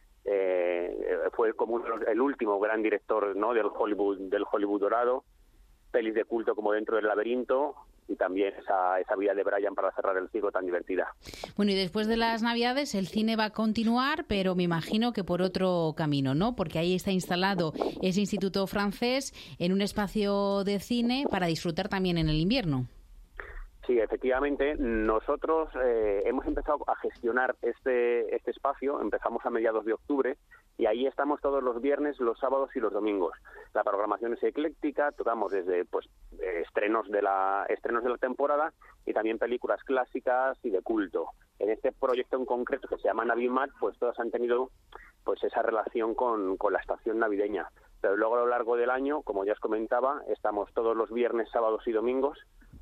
eh, fue como uno de los- el último gran director, ¿no?, del Hollywood, del Hollywood dorado, pelis de culto como Dentro del laberinto y también esa, esa vida de Brian para cerrar el ciclo tan divertida. Bueno, y después de las Navidades el cine va a continuar, pero me imagino que por otro camino, ¿no? Porque ahí está instalado ese Instituto Francés en un espacio de cine para disfrutar también en el invierno. Sí, efectivamente, nosotros eh, hemos empezado a gestionar este, este espacio, empezamos a mediados de octubre y ahí estamos todos los viernes, los sábados y los domingos. La programación es ecléctica, tocamos desde pues eh, estrenos de la estrenos de la temporada y también películas clásicas y de culto. En este proyecto en concreto que se llama Navimad, pues todas han tenido pues esa relación con, con la estación navideña. Pero luego a lo largo del año, como ya os comentaba, estamos todos los viernes, sábados y domingos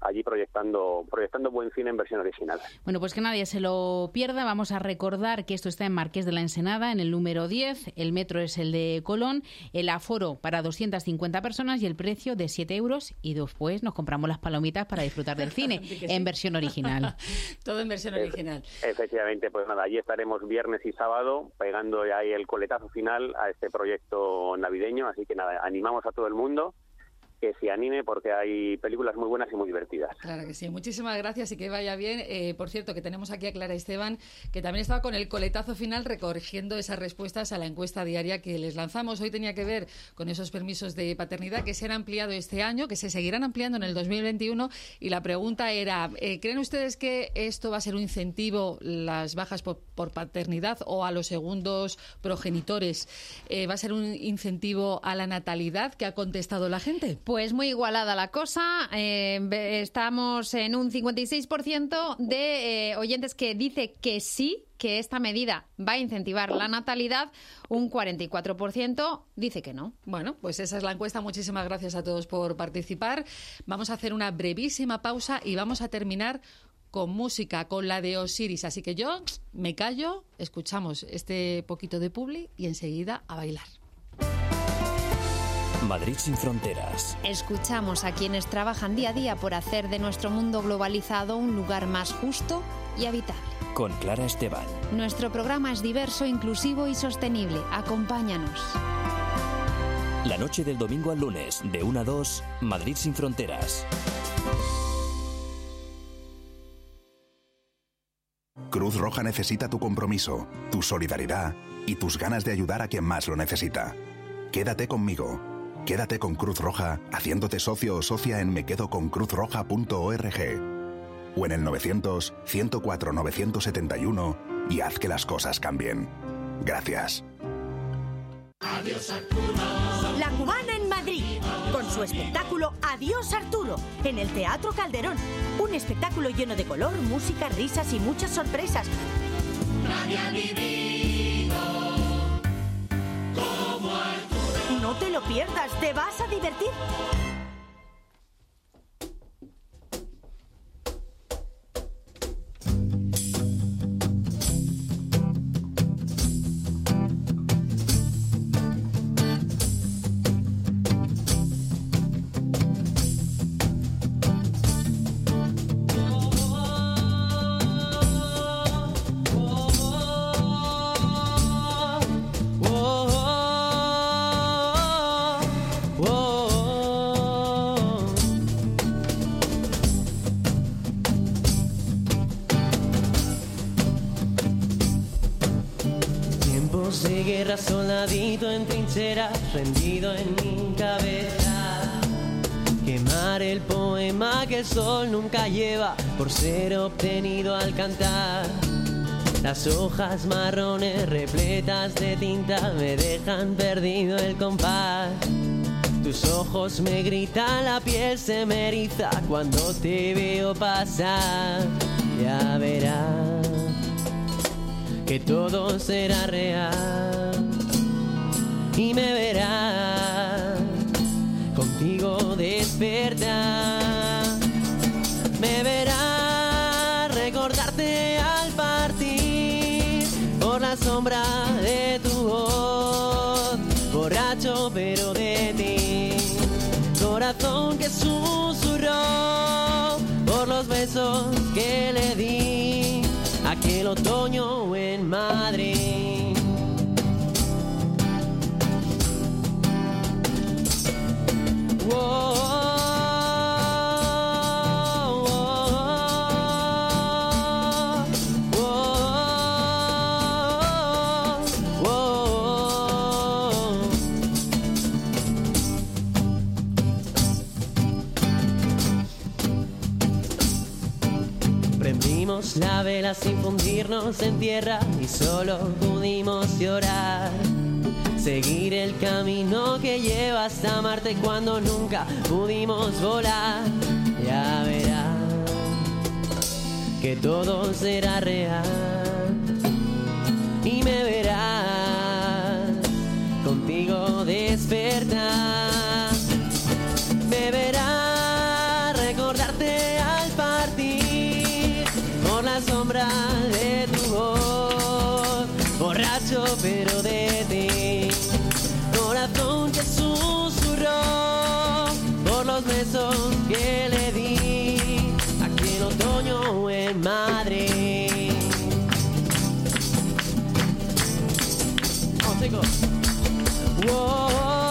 allí proyectando proyectando buen cine en versión original. Bueno, pues que nadie se lo pierda. Vamos a recordar que esto está en Marqués de la Ensenada, en el número diez. El metro es el de Colón. El aforo para doscientas cincuenta personas y el precio de siete euros. Y después nos compramos las palomitas para disfrutar del cine en versión original. Todo en versión original. Efectivamente, pues nada, allí estaremos viernes y sábado pegando ya ahí el coletazo final a este proyecto navideño. Así que nada, animamos a todo el mundo que se anime porque hay películas muy buenas y muy divertidas. Claro que sí. Muchísimas gracias y que vaya bien. Eh, por cierto, que tenemos aquí a Clara Esteban, que también estaba con el coletazo final recogiendo esas respuestas a la encuesta diaria que les lanzamos. Hoy tenía que ver con esos permisos de paternidad que se han ampliado este año, que se seguirán ampliando en el dos mil veintiuno, y la pregunta era, eh, ¿creen ustedes que esto va a ser un incentivo, las bajas por, por paternidad, o a los segundos progenitores? Eh, ¿Va a ser un incentivo a la natalidad? ¿Qué ha contestado la gente? Pues muy igualada la cosa. Eh, estamos en un cincuenta y seis por ciento de eh, oyentes que dice que sí, que esta medida va a incentivar la natalidad. Un cuarenta y cuatro por ciento dice que no. Bueno, pues esa es la encuesta. Muchísimas gracias a todos por participar. Vamos a hacer una brevísima pausa y vamos a terminar con música, con la de Osiris. Así que yo me callo, escuchamos este poquito de publi y enseguida a bailar. Madrid sin fronteras. Escuchamos a quienes trabajan día a día por hacer de nuestro mundo globalizado un lugar más justo y habitable. Con Clara Esteban. Nuestro programa es diverso, inclusivo y sostenible. Acompáñanos. La noche del domingo al lunes, de una a dos, Madrid sin fronteras. Cruz Roja necesita tu compromiso, tu solidaridad y tus ganas de ayudar a quien más lo necesita. Quédate conmigo. Quédate con Cruz Roja haciéndote socio o socia en mequedoconcruzroja punto org o en el novecientos, ciento cuatro, novecientos setenta y uno y haz que las cosas cambien. Gracias. Adiós Arturo. La Cubana en Madrid, con su espectáculo Adiós Arturo, en el Teatro Calderón. Un espectáculo lleno de color, música, risas y muchas sorpresas. Nadie ha vivido como Arturo. No te lo pierdas, te vas a divertir. Soldadito en trincheras, rendido en mi cabeza. Quemar el poema que el sol nunca lleva por ser obtenido al cantar. Las hojas marrones repletas de tinta me dejan perdido el compás. Tus ojos me gritan, la piel se me eriza cuando te veo pasar. Ya verás que todo será real y me verás contigo despertar. Me verás recordarte al partir por la sombra de tu voz, borracho pero de ti, corazón que susurró por los besos que le di aquel otoño en Madrid. Whoa, whoa, whoa, whoa. Prendimos la vela sin fundirnos en tierra y solo pudimos llorar. Seguir el camino que lleva hasta Marte cuando nunca pudimos volar. Ya verás que todo será real y me verás contigo despertar. Me verás recordarte corazón que susurró por los besos que le di aquel otoño en Madrid. Vamos, chicos. Wow.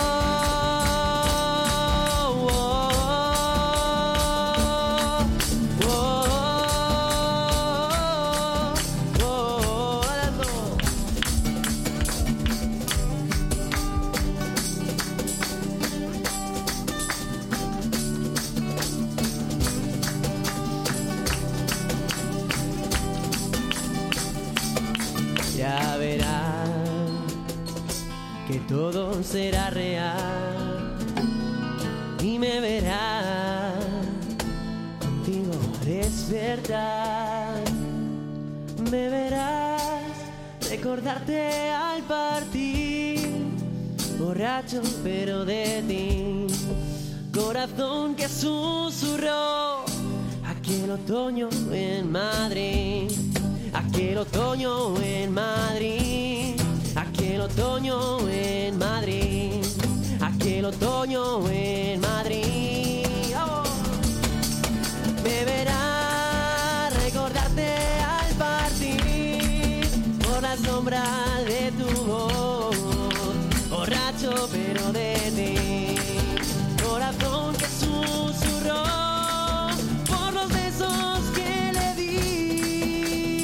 Ya verás que todo será real y me verás contigo despertar. Me verás recordarte al partir, borracho pero de ti. Corazón que susurró aquel otoño en Madrid. Aquel otoño en Madrid, aquel otoño en Madrid, aquel otoño en Madrid. ¡Oh! Me verás recordarte al partir por la sombra de tu voz, borracho pero de ti. Corazón que susurró por los besos que le di.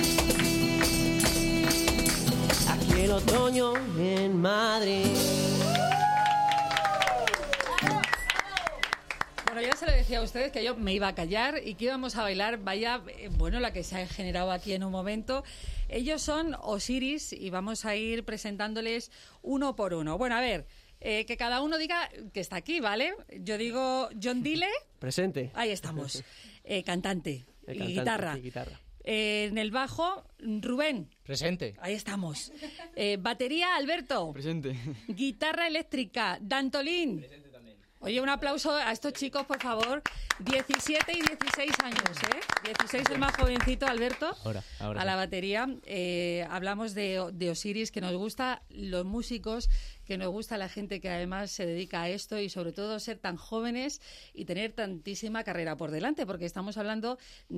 Aquel otoño en Madrid. Bueno, ya se lo decía a ustedes que yo me iba a callar y que íbamos a bailar, vaya, eh, bueno, la que se ha generado aquí en un momento. Ellos son Osiris y vamos a ir presentándoles uno por uno. Bueno, a ver, eh, que cada uno diga que está aquí, ¿vale? Yo digo John Dile. Presente. Ahí estamos. Eh, cantante, El y cantante, guitarra. y guitarra. Eh, en el bajo, Rubén. Presente. Ahí estamos. Eh, batería, Alberto. Presente. Guitarra eléctrica, Dantolín. Presente también. Oye, un aplauso a estos chicos, por favor. diecisiete y dieciséis años, ¿eh? dieciséis el más jovencito, Alberto. Ahora, ahora a sí. la batería. Eh, hablamos de, de Osiris, que nos gusta los músicos, que nos gusta la gente que además se dedica a esto y sobre todo ser tan jóvenes y tener tantísima carrera por delante, porque estamos hablando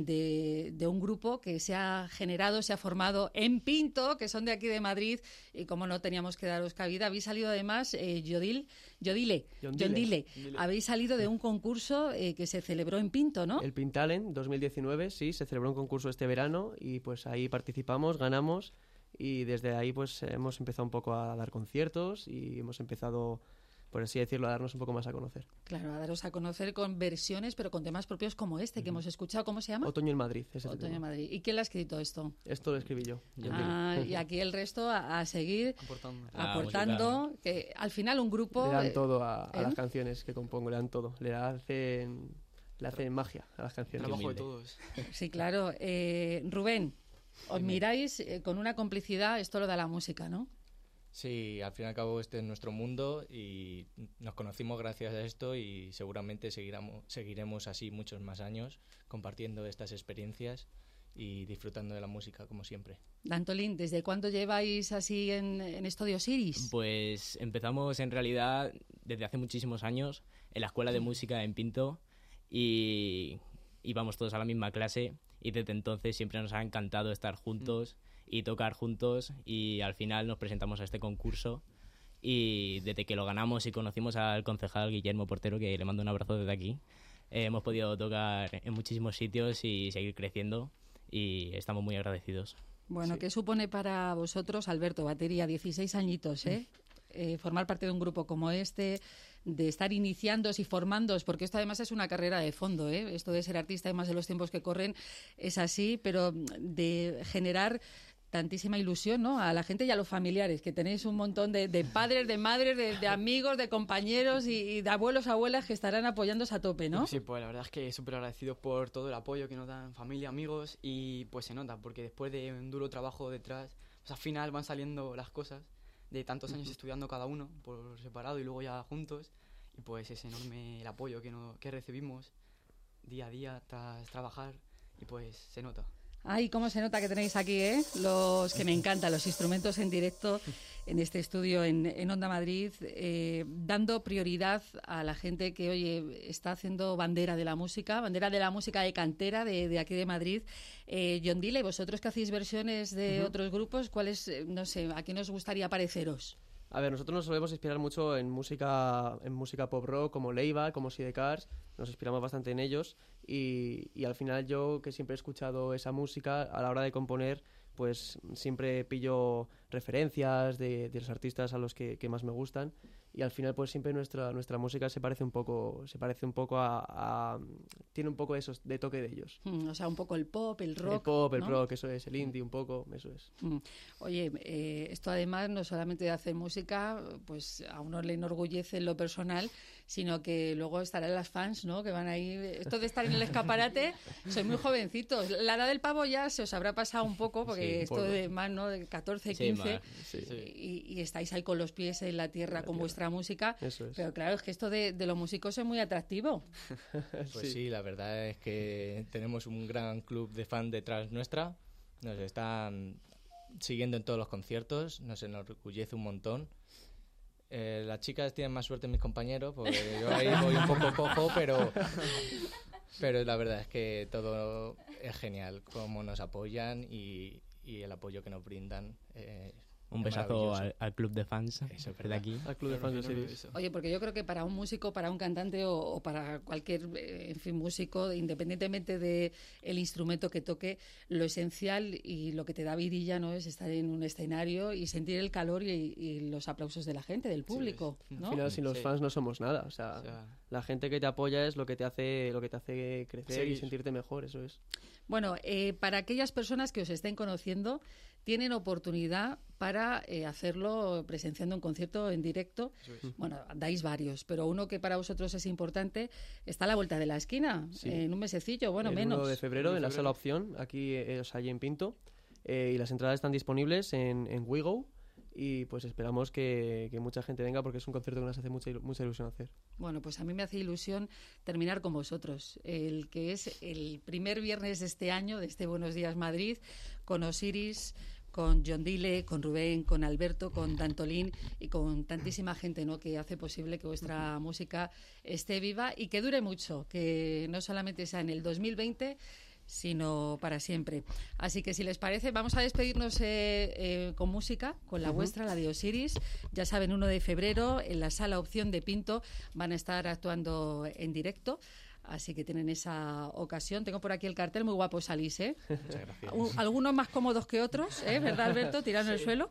de, de un grupo que se ha generado, se ha formado en Pinto, que son de aquí de Madrid, y como no teníamos que daros cabida, habéis salido además, eh, Yodil, Yodile, John John Dile. Dile, habéis salido de un concurso eh, que se celebró en Pinto, ¿no? El Pintalen dos mil diecinueve, sí, se celebró un concurso este verano y pues ahí participamos, ganamos y desde ahí pues hemos empezado un poco a dar conciertos y hemos empezado, por así decirlo, a darnos un poco más a conocer. Claro, a daros a conocer con versiones, pero con temas propios como este que hemos escuchado. ¿Cómo se llama? Otoño en Madrid. Ese Otoño tema. en Madrid. ¿Y quién le ha escrito esto? Esto lo escribí yo. Ah, y aquí el resto a, a seguir Aportando. aportando, Ah, que al final un grupo... Le dan eh, todo a, a ¿eh? las canciones que compongo, le dan todo. Le hacen, le hacen magia a las canciones. Trabajo de todos. Sí, claro. Eh, Rubén, os miráis eh, con una complicidad, esto lo da la música, ¿no? Sí, al fin y al cabo este es nuestro mundo y nos conocimos gracias a esto y seguramente seguiremos, seguiremos así muchos más años compartiendo estas experiencias y disfrutando de la música como siempre. Dantolín, ¿desde cuándo lleváis así en, en esto de Osiris? Pues empezamos en realidad desde hace muchísimos años en la escuela de música en Pinto y íbamos todos a la misma clase y desde entonces siempre nos ha encantado estar juntos y tocar juntos y al final nos presentamos a este concurso y desde que lo ganamos y conocimos al concejal Guillermo Portero, que le mando un abrazo desde aquí, eh, hemos podido tocar en muchísimos sitios y seguir creciendo y estamos muy agradecidos. Bueno, Sí. ¿qué supone para vosotros, Alberto, batería, dieciséis añitos, ¿eh? Eh, formar parte de un grupo como este, de estar iniciándoos y formándoos, porque esto además es una carrera de fondo, ¿eh? Esto de ser artista, además de los tiempos que corren, es así, pero de generar tantísima ilusión, ¿no? A la gente y a los familiares, que tenéis un montón de, de padres, de madres, de, de amigos, de compañeros y, y de abuelos, abuelas que estarán apoyándose a tope, ¿no? Sí, pues la verdad es que súper agradecidos por todo el apoyo que nos dan familia, amigos y pues se nota, porque después de un duro trabajo detrás, pues al final van saliendo las cosas de tantos años estudiando cada uno por separado y luego ya juntos y pues es enorme el apoyo que, no, que recibimos día a día tras trabajar y pues se nota. Ay, cómo se nota que tenéis aquí, ¿eh? Los que me encantan, los instrumentos en directo en este estudio en, en Onda Madrid, eh, dando prioridad a la gente que, oye, está haciendo bandera de la música, bandera de la música de cantera de, de aquí de Madrid. Eh, John Dile, vosotros que hacéis versiones de uh-huh. otros grupos, ¿cuáles, no sé, a quién os gustaría pareceros? A ver, nosotros nos solemos inspirar mucho en música en música pop rock, como Leiva, como Sidecars, nos inspiramos bastante en ellos y, y al final yo, que siempre he escuchado esa música, a la hora de componer, pues siempre pillo referencias de, de los artistas a los que, que más me gustan y al final pues siempre nuestra nuestra música se parece un poco se parece un poco a, a tiene un poco de esos de toque de ellos. Mm, o sea, un poco el pop, el rock. El pop, el ¿no? rock, eso es, el indie un poco, eso es. Mm. Oye, eh, esto además no solamente de hacer música, pues a uno le enorgullece en lo personal, sino que luego estarán las fans, ¿no? Que van ahí, esto de estar en el escaparate, sois muy jovencitos. La edad del pavo ya se os habrá pasado un poco, porque sí, esto poco. de más, ¿no? De catorce, quince, sí, sí. Y, y estáis ahí con los pies en la tierra la con tierra. Vuestra música. Eso es. Pero claro, es que esto de, de los músicos es muy atractivo. Pues sí. sí, la verdad es que tenemos un gran club de fan detrás nuestra. Nos están siguiendo en todos los conciertos, nos enorgullece un montón. Eh, las chicas tienen más suerte en mis compañeros, porque yo ahí voy un poco cojo, pero, pero la verdad es que todo es genial, cómo nos apoyan y, y el apoyo que nos brindan. Eh, Un besazo al, al club de fans Eso, de aquí. Al club de fans de Series. Oye, porque yo creo que para un músico, para un cantante o, o para cualquier, eh, en fin, músico, independientemente de el instrumento que toque, lo esencial y lo que te da vidilla, ¿no? Es estar en un escenario y sentir el calor y, y los aplausos de la gente, del público, sí, ¿no? Al final, sin los sí. fans no somos nada. O sea, o sea, la gente que te apoya es lo que te hace, lo que te hace crecer sí. y sentirte mejor, eso es. Bueno, eh, para aquellas personas que os estén conociendo, tienen oportunidad para eh, hacerlo presenciando un concierto en directo. Es. Bueno, dais varios, pero uno que para vosotros es importante está a la vuelta de la esquina, sí. en un mesecillo, bueno, el menos. El uno de febrero, en la Sala Opción, aquí eh, o sea, allí en Pinto, eh, y las entradas están disponibles en, en Wigo. Y pues esperamos que, que mucha gente venga porque es un concierto que nos hace mucha, mucha ilusión hacer. Bueno, pues a mí me hace ilusión terminar con vosotros, el que es el primer viernes de este año, de este Buenos Días Madrid, con Osiris, con John Dile, con Rubén, con Alberto, con Dantolín y con tantísima gente, ¿no?, que hace posible que vuestra música esté viva y que dure mucho, que no solamente sea en el dos mil veinte, sino para siempre. Así que si les parece, vamos a despedirnos eh, eh, con música, con la uh-huh. vuestra, la de Osiris. Ya saben, uno de febrero en la Sala Opción de Pinto van a estar actuando en directo. Así que tienen esa ocasión. Tengo por aquí el cartel, muy guapo salís, ¿eh? Muchas gracias. U- algunos más cómodos que otros, ¿eh? ¿Verdad, Alberto? Tirando sí. el suelo.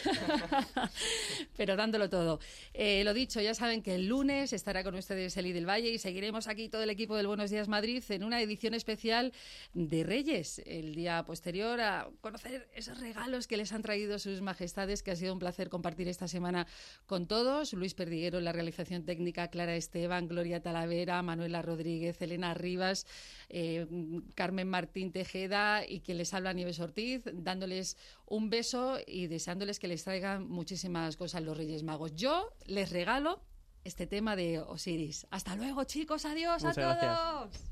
Pero dándolo todo. Eh, lo dicho, ya saben que el lunes estará con ustedes Eli del Valle y seguiremos aquí todo el equipo del Buenos Días Madrid en una edición especial de Reyes, el día posterior a conocer esos regalos que les han traído sus majestades, que ha sido un placer compartir esta semana con todos. Luis Perdiguero en la realización técnica, Clara Esteban, Gloria Talavera, Manuela Rodríguez, Elena Rivas, eh, Carmen Martín Tejeda y quien les habla, Nieves Ortiz, dándoles un beso y deseándoles que les traigan muchísimas cosas los Reyes Magos. Yo les regalo este tema de Osiris. Hasta luego, chicos, adiós. Muchas a todos. Gracias.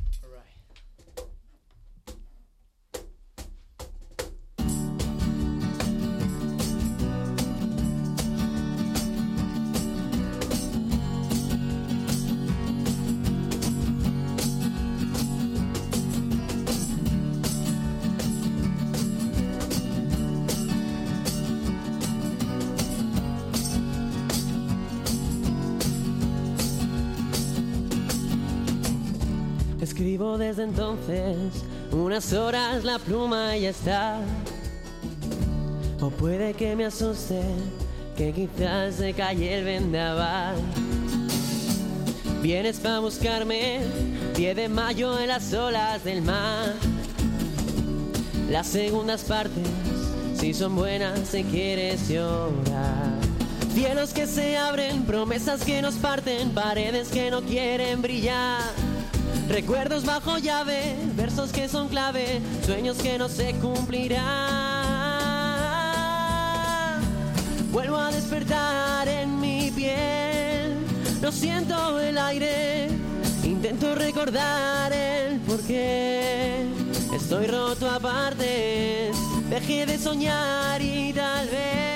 Escribo desde entonces, unas horas la pluma ya está. O puede que me asuste, que quizás se calle el vendaval. Vienes pa' buscarme, diez de mayo en las olas del mar. Las segundas partes, si son buenas, si quieres llorar. Cielos que se abren, promesas que nos parten, paredes que no quieren brillar. Recuerdos bajo llave, versos que son clave, sueños que no se cumplirán. Vuelvo a despertar en mi piel, no siento el aire, intento recordar el porqué. Es Estoy roto a partes, dejé de soñar y tal vez